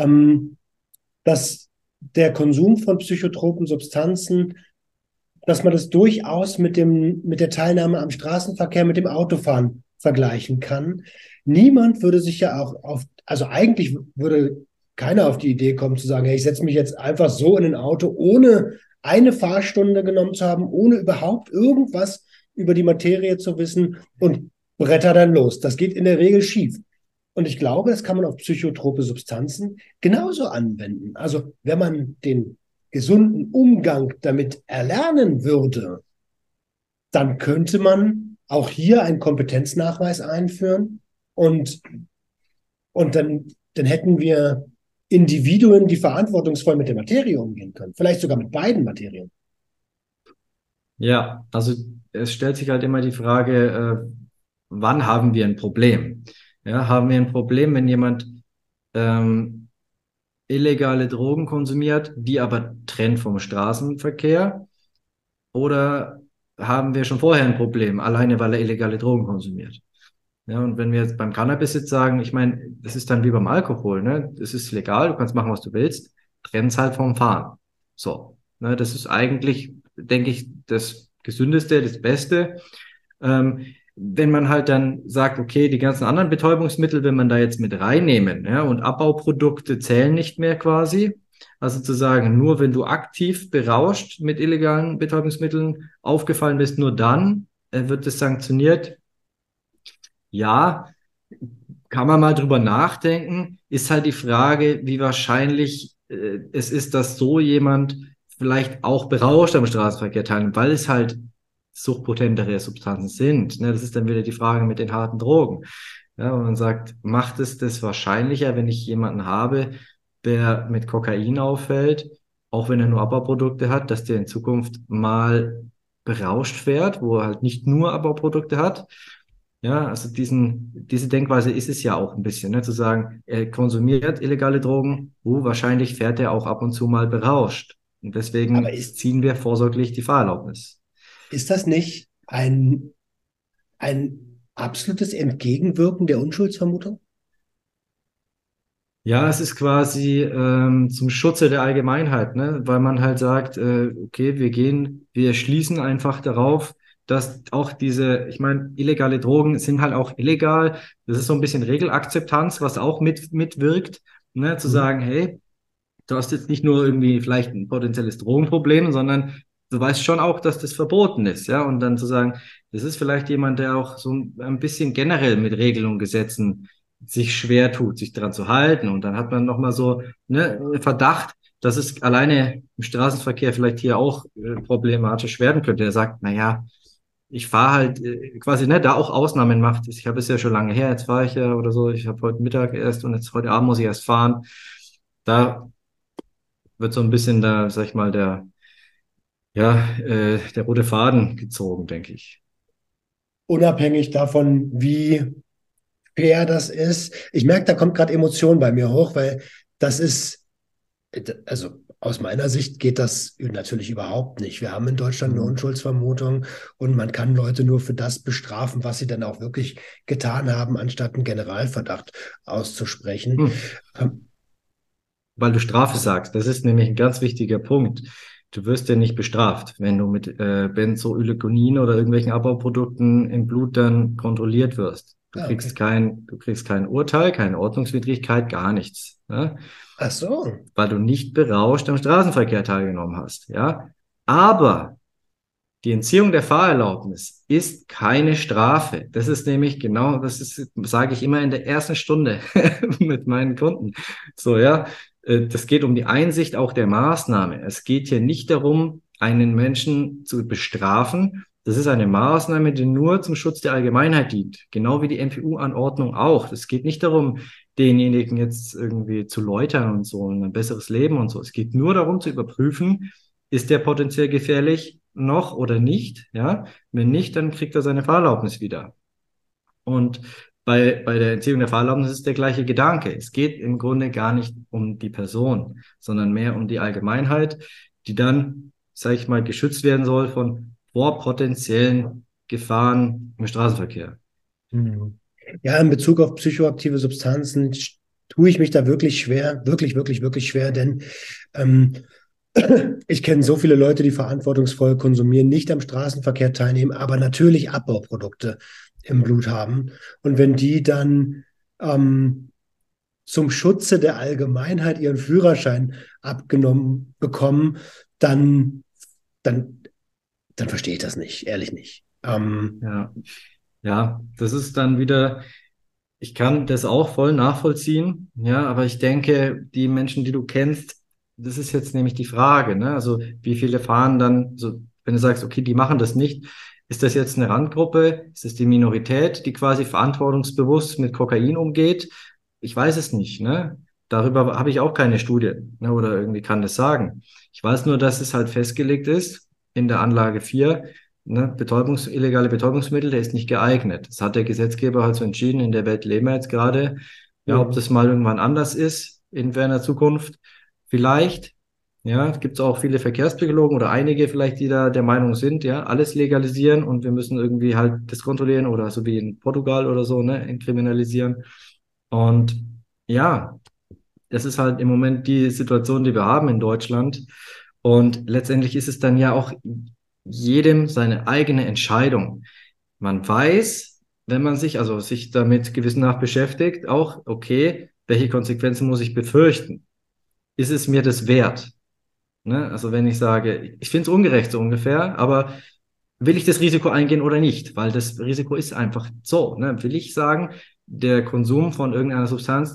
dass der Konsum von psychotropen Substanzen, dass man das durchaus mit der Teilnahme am Straßenverkehr, mit dem Autofahren vergleichen kann. Niemand würde sich ja auch also eigentlich würde keiner auf die Idee kommen zu sagen, hey, ich setze mich jetzt einfach so in ein Auto, ohne eine Fahrstunde genommen zu haben, ohne überhaupt irgendwas über die Materie zu wissen und bretter dann los. Das geht in der Regel schief. Und ich glaube, das kann man auf psychotrope Substanzen genauso anwenden. Also wenn man den gesunden Umgang damit erlernen würde, dann könnte man auch hier einen Kompetenznachweis einführen und dann hätten wir Individuen, die verantwortungsvoll mit der Materie umgehen können. Vielleicht sogar mit beiden Materien. Ja, also es stellt sich halt immer die Frage, wann haben wir ein Problem? Ja, haben wir ein Problem, wenn jemand illegale Drogen konsumiert, die aber trennt vom Straßenverkehr? Oder haben wir schon vorher ein Problem, alleine weil er illegale Drogen konsumiert? Ja, und wenn wir jetzt beim Cannabis jetzt sagen, ich meine, das ist dann wie beim Alkohol, ne? Das ist legal, du kannst machen, was du willst, trenn's halt vom Fahren. So, ne? Das ist eigentlich, denke ich, das Gesündeste, das Beste. Wenn man halt dann sagt, okay, die ganzen anderen Betäubungsmittel, wenn man da jetzt mit reinnehmen, ja, und Abbauprodukte zählen nicht mehr quasi. Also zu sagen, nur wenn du aktiv berauscht mit illegalen Betäubungsmitteln aufgefallen bist, nur dann wird es sanktioniert. Ja, kann man mal drüber nachdenken. Ist halt die Frage, wie wahrscheinlich es ist, dass so jemand vielleicht auch berauscht am Straßenverkehr teilnimmt, weil es halt suchtpotentere Substanzen sind. Ne? Das ist dann wieder die Frage mit den harten Drogen. Ja, und man sagt, macht es das wahrscheinlicher, wenn ich jemanden habe, der mit Kokain auffällt, auch wenn er nur Abbauprodukte hat, dass der in Zukunft mal berauscht fährt, wo er halt nicht nur Abbauprodukte hat. Ja, also diese Denkweise ist es ja auch ein bisschen, ne, zu sagen, er konsumiert illegale Drogen, wahrscheinlich fährt er auch ab und zu mal berauscht. Und Aber deswegen ziehen wir vorsorglich die Fahrerlaubnis. ist das nicht ein absolutes Entgegenwirken der Unschuldsvermutung? Ja, es ist quasi zum Schutze der Allgemeinheit, ne? Weil man halt sagt, okay, wir schließen einfach darauf, dass auch ich meine, illegale Drogen sind halt auch illegal. Das ist so ein bisschen Regelakzeptanz, was auch mitwirkt, ne? Zu sagen, hey, du hast jetzt nicht nur irgendwie vielleicht ein potenzielles Drogenproblem, sondern du weißt schon auch, dass das verboten ist, ja? Und dann zu sagen, das ist vielleicht jemand, der auch so ein bisschen generell mit Regeln und Gesetzen sich schwer tut, sich daran zu halten. Und dann hat man nochmal so, ne, einen Verdacht, dass es alleine im Straßenverkehr vielleicht hier auch problematisch werden könnte. Er sagt, na ja, ich fahre halt quasi, ne, da auch Ausnahmen macht. Ich habe es ja schon lange her, jetzt fahre ich ja oder so. Ich habe heute Mittag erst und jetzt heute Abend muss ich erst fahren. Da wird so ein bisschen da, sag ich mal, der rote Faden gezogen, denke ich. Unabhängig davon, wie fair das ist. Ich merke, da kommt gerade Emotion bei mir hoch, weil das ist, also aus meiner Sicht geht das natürlich überhaupt nicht. Wir haben in Deutschland eine Mhm. Unschuldsvermutung und man kann Leute nur für das bestrafen, was sie dann auch wirklich getan haben, anstatt einen Generalverdacht auszusprechen. Hm. Ähm, Weil du Strafe sagst, das ist nämlich ein ganz wichtiger Punkt. Du wirst ja nicht bestraft, wenn du mit Benzoylegonin oder irgendwelchen Abbauprodukten im Blut dann kontrolliert wirst. okay. Du kriegst kein Urteil, keine Ordnungswidrigkeit, gar nichts, ne? Ach so. Weil du nicht berauscht am Straßenverkehr teilgenommen hast, ja. Aber die Entziehung der Fahrerlaubnis ist keine Strafe. Das ist nämlich genau, sage ich immer in der ersten Stunde mit meinen Kunden. So, ja. Das geht um die Einsicht auch der Maßnahme. Es geht hier nicht darum, einen Menschen zu bestrafen. Das ist eine Maßnahme, die nur zum Schutz der Allgemeinheit dient. Genau wie die MPU-Anordnung auch. Es geht nicht darum, denjenigen jetzt irgendwie zu läutern und so, ein besseres Leben und so. Es geht nur darum zu überprüfen, ist der potenziell gefährlich noch oder nicht? Ja, wenn nicht, dann kriegt er seine Fahrerlaubnis wieder. Und bei der Entziehung der Fahrerlaubnis ist der gleiche Gedanke. Es geht im Grunde gar nicht um die Person, sondern mehr um die Allgemeinheit, die dann, sage ich mal, geschützt werden soll vor potenziellen Gefahren im Straßenverkehr. Hm. Ja, in Bezug auf psychoaktive Substanzen tue ich mich da wirklich schwer, wirklich, wirklich, wirklich schwer, denn ähm, ich kenne so viele Leute, die verantwortungsvoll konsumieren, nicht am Straßenverkehr teilnehmen, aber natürlich Abbauprodukte im Blut haben. Und wenn die dann zum Schutze der Allgemeinheit ihren Führerschein abgenommen bekommen, dann, dann, dann verstehe ich das nicht, ehrlich nicht. Ja, ja, das ist dann wieder, ich kann das auch voll nachvollziehen, ja, aber ich denke, die Menschen, die du kennst, das ist jetzt nämlich die Frage, ne? Also wie viele fahren dann, so, wenn du sagst, okay, die machen das nicht, ist das jetzt eine Randgruppe? Ist das die Minorität, die quasi verantwortungsbewusst mit Kokain umgeht? Ich weiß es nicht, ne? Darüber habe ich auch keine Studie, ne? Oder irgendwie kann das sagen. Ich weiß nur, dass es halt festgelegt ist in der Anlage 4, ne? Illegale Betäubungsmittel, der ist nicht geeignet. Das hat der Gesetzgeber halt so entschieden. In der Welt leben wir jetzt gerade. Ja, ob das mal irgendwann anders ist in ferner Zukunft, vielleicht. Ja, es gibt auch viele Verkehrspsychologen oder einige vielleicht, die da der Meinung sind, ja, alles legalisieren und wir müssen irgendwie halt das kontrollieren oder so wie in Portugal oder so, ne, entkriminalisieren. Und ja, das ist halt im Moment die Situation, die wir haben in Deutschland. Und letztendlich ist es dann ja auch jedem seine eigene Entscheidung. Man weiß, wenn man sich damit gewissenhaft beschäftigt, auch, okay, welche Konsequenzen muss ich befürchten? Ist es mir das wert? Ne? Also wenn ich sage, ich finde es ungerecht so ungefähr, aber will ich das Risiko eingehen oder nicht? Weil das Risiko ist einfach so. Ne? Will ich sagen, der Konsum von irgendeiner Substanz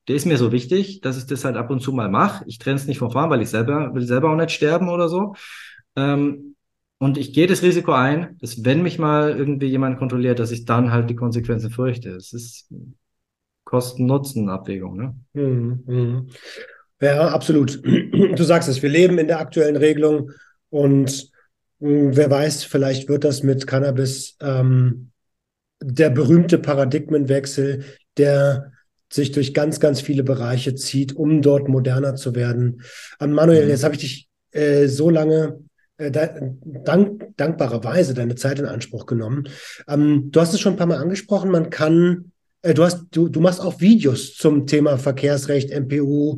der ist mir so wichtig, dass ich das halt ab und zu mal mache. Ich trenne es nicht vom Fahren, weil ich will selber auch nicht sterben oder so. Ähm, und ich gehe das Risiko ein, dass wenn mich mal irgendwie jemand kontrolliert, dass ich dann halt die Konsequenzen fürchte. Es ist Kosten-Nutzen-Abwägung, ne? Mhm. Mhm. Ja, absolut. Du sagst es, wir leben in der aktuellen Regelung und wer weiß, vielleicht wird das mit Cannabis der berühmte Paradigmenwechsel, der sich durch ganz, ganz viele Bereiche zieht, um dort moderner zu werden. Manuel, jetzt Mhm. habe ich dich so lange dankbarerweise deine Zeit in Anspruch genommen. Du hast es schon ein paar Mal angesprochen, man kann, du machst auch Videos zum Thema Verkehrsrecht, MPU.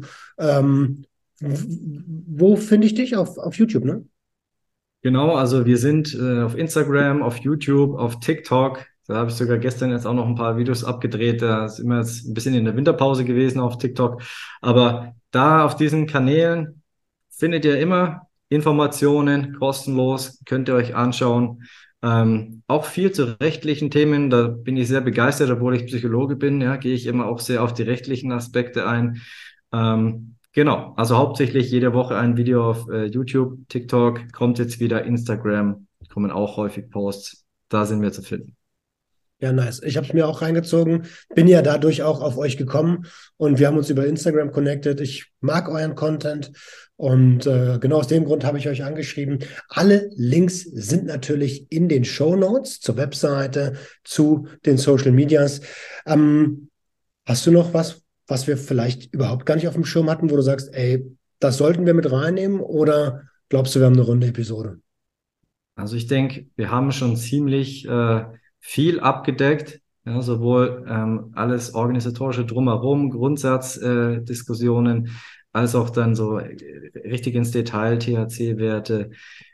Wo finde ich dich? Auf YouTube, ne? Genau, also wir sind auf Instagram, auf YouTube, auf TikTok. Da habe ich sogar gestern jetzt auch noch ein paar Videos abgedreht. Da sind wir jetzt ein bisschen in der Winterpause gewesen auf TikTok. Aber da auf diesen Kanälen findet ihr immer Informationen, kostenlos, könnt ihr euch anschauen. Auch viel zu rechtlichen Themen, da bin ich sehr begeistert, obwohl ich Psychologe bin, ja, gehe ich immer auch sehr auf die rechtlichen Aspekte ein. Genau, also hauptsächlich jede Woche ein Video auf YouTube, TikTok, kommt jetzt wieder Instagram, kommen auch häufig Posts, da sind wir zu finden. Ja, nice. Ich habe es mir auch reingezogen, bin ja dadurch auch auf euch gekommen und wir haben uns über Instagram connected. Ich mag euren Content und genau aus dem Grund habe ich euch angeschrieben. Alle Links sind natürlich in den Show Notes zur Webseite, zu den Social Medias. Hast du noch was wir vielleicht überhaupt gar nicht auf dem Schirm hatten, wo du sagst, ey, das sollten wir mit reinnehmen oder glaubst du, wir haben eine runde Episode? Also ich denke, wir haben schon ziemlich viel abgedeckt, ja, sowohl alles organisatorische drumherum, Grundsatzdiskussionen, Diskussionen, als auch dann so richtig ins Detail, THC-Werte.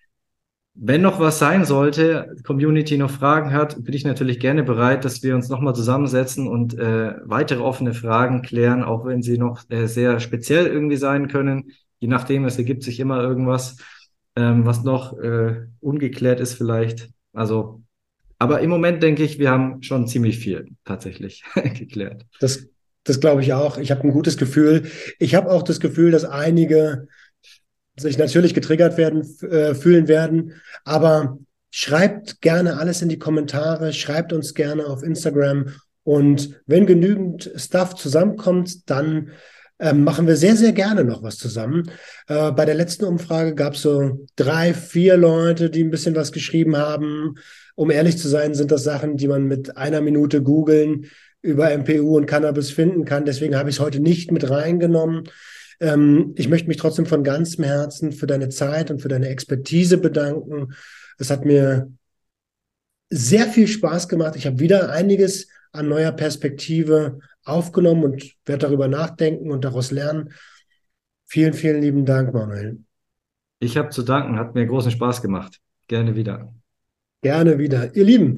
Wenn noch was sein sollte, Community noch Fragen hat, bin ich natürlich gerne bereit, dass wir uns nochmal zusammensetzen und weitere offene Fragen klären, auch wenn sie noch sehr speziell irgendwie sein können. Je nachdem, es ergibt sich immer irgendwas, was noch ungeklärt ist vielleicht. Also, aber im Moment denke ich, wir haben schon ziemlich viel tatsächlich geklärt. Das, das glaube ich auch. Ich habe ein gutes Gefühl. Ich habe auch das Gefühl, dass einige sich natürlich getriggert werden, fühlen werden. Aber schreibt gerne alles in die Kommentare, schreibt uns gerne auf Instagram. Und wenn genügend Stuff zusammenkommt, dann machen wir sehr, sehr gerne noch was zusammen. Bei der letzten Umfrage gab es so 3, 4 Leute, die ein bisschen was geschrieben haben. Um ehrlich zu sein, sind das Sachen, die man mit einer Minute googeln über MPU und Cannabis finden kann. Deswegen habe ich es heute nicht mit reingenommen. Ich möchte mich trotzdem von ganzem Herzen für deine Zeit und für deine Expertise bedanken. Es hat mir sehr viel Spaß gemacht. Ich habe wieder einiges an neuer Perspektive aufgenommen und werde darüber nachdenken und daraus lernen. Vielen, vielen lieben Dank, Manuel. Ich habe zu danken, hat mir großen Spaß gemacht. Gerne wieder. Gerne wieder. Ihr Lieben,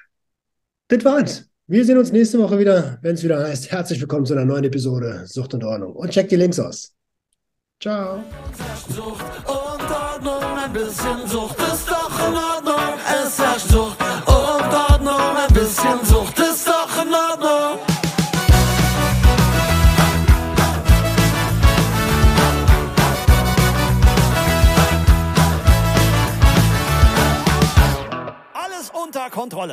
das war's. Wir sehen uns nächste Woche wieder, wenn es wieder heißt, herzlich willkommen zu einer neuen Episode Sucht und Ordnung. Und checkt die Links aus. Ciao. Sucht und Ordnung, ein bisschen Sucht ist doch in Ordnung. Es herrscht Sucht und Ordnung, ein bisschen Sucht ist doch in Ordnung. Alles unter Kontrolle.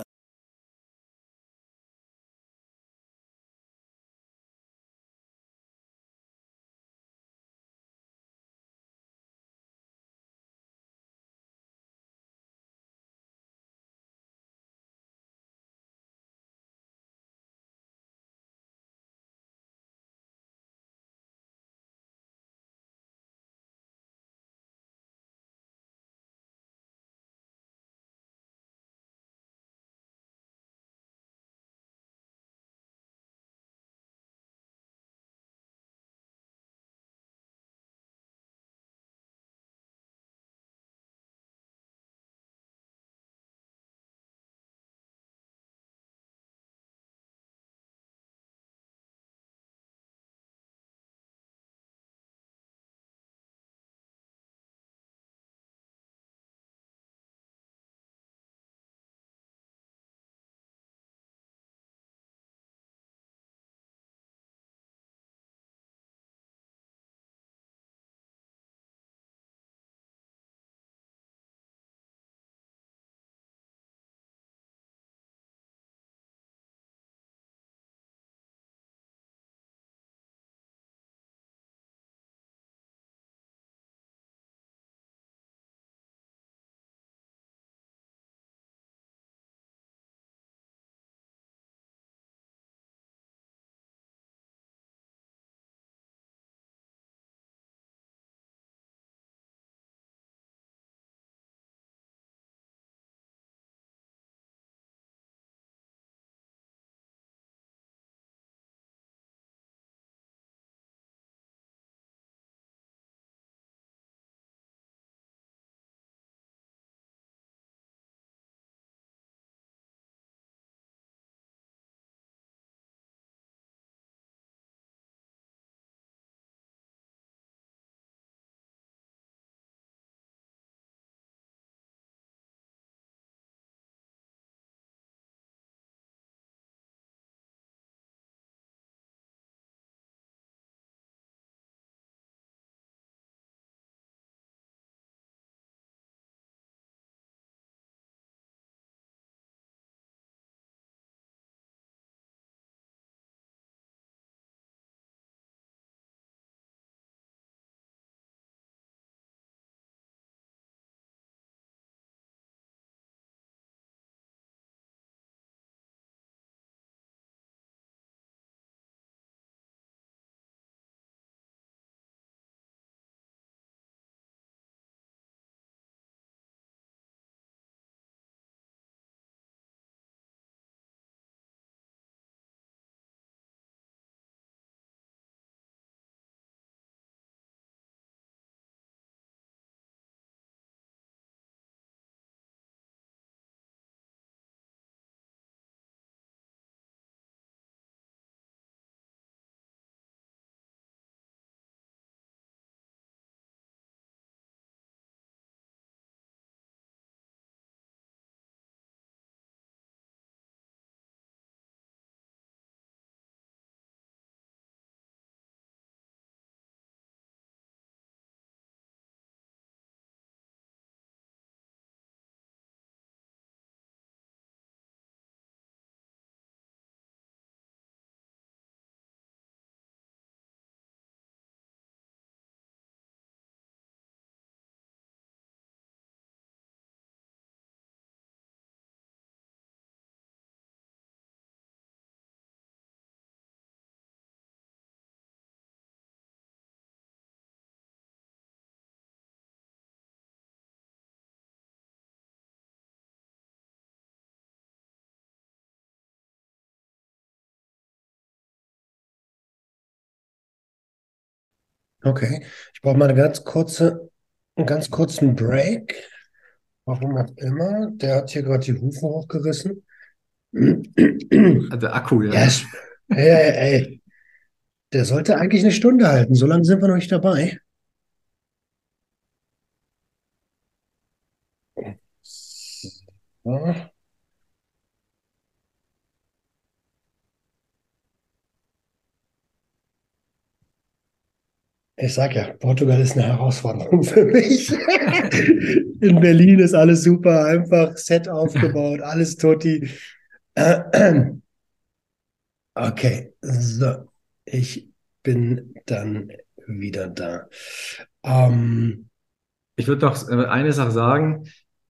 Okay. Ich brauche mal einen ganz kurzen Break. Warum auch immer. Der hat hier gerade die Hufe hochgerissen. Der Akku, Ja, ja. ey, der sollte eigentlich eine Stunde halten. So lange sind wir noch nicht dabei. So. Ich sag ja, Portugal ist eine Herausforderung für mich. In Berlin ist alles super einfach, Set aufgebaut, alles tutti. Okay, so, ich bin dann wieder da. Ähm, Ich würde noch eine Sache sagen.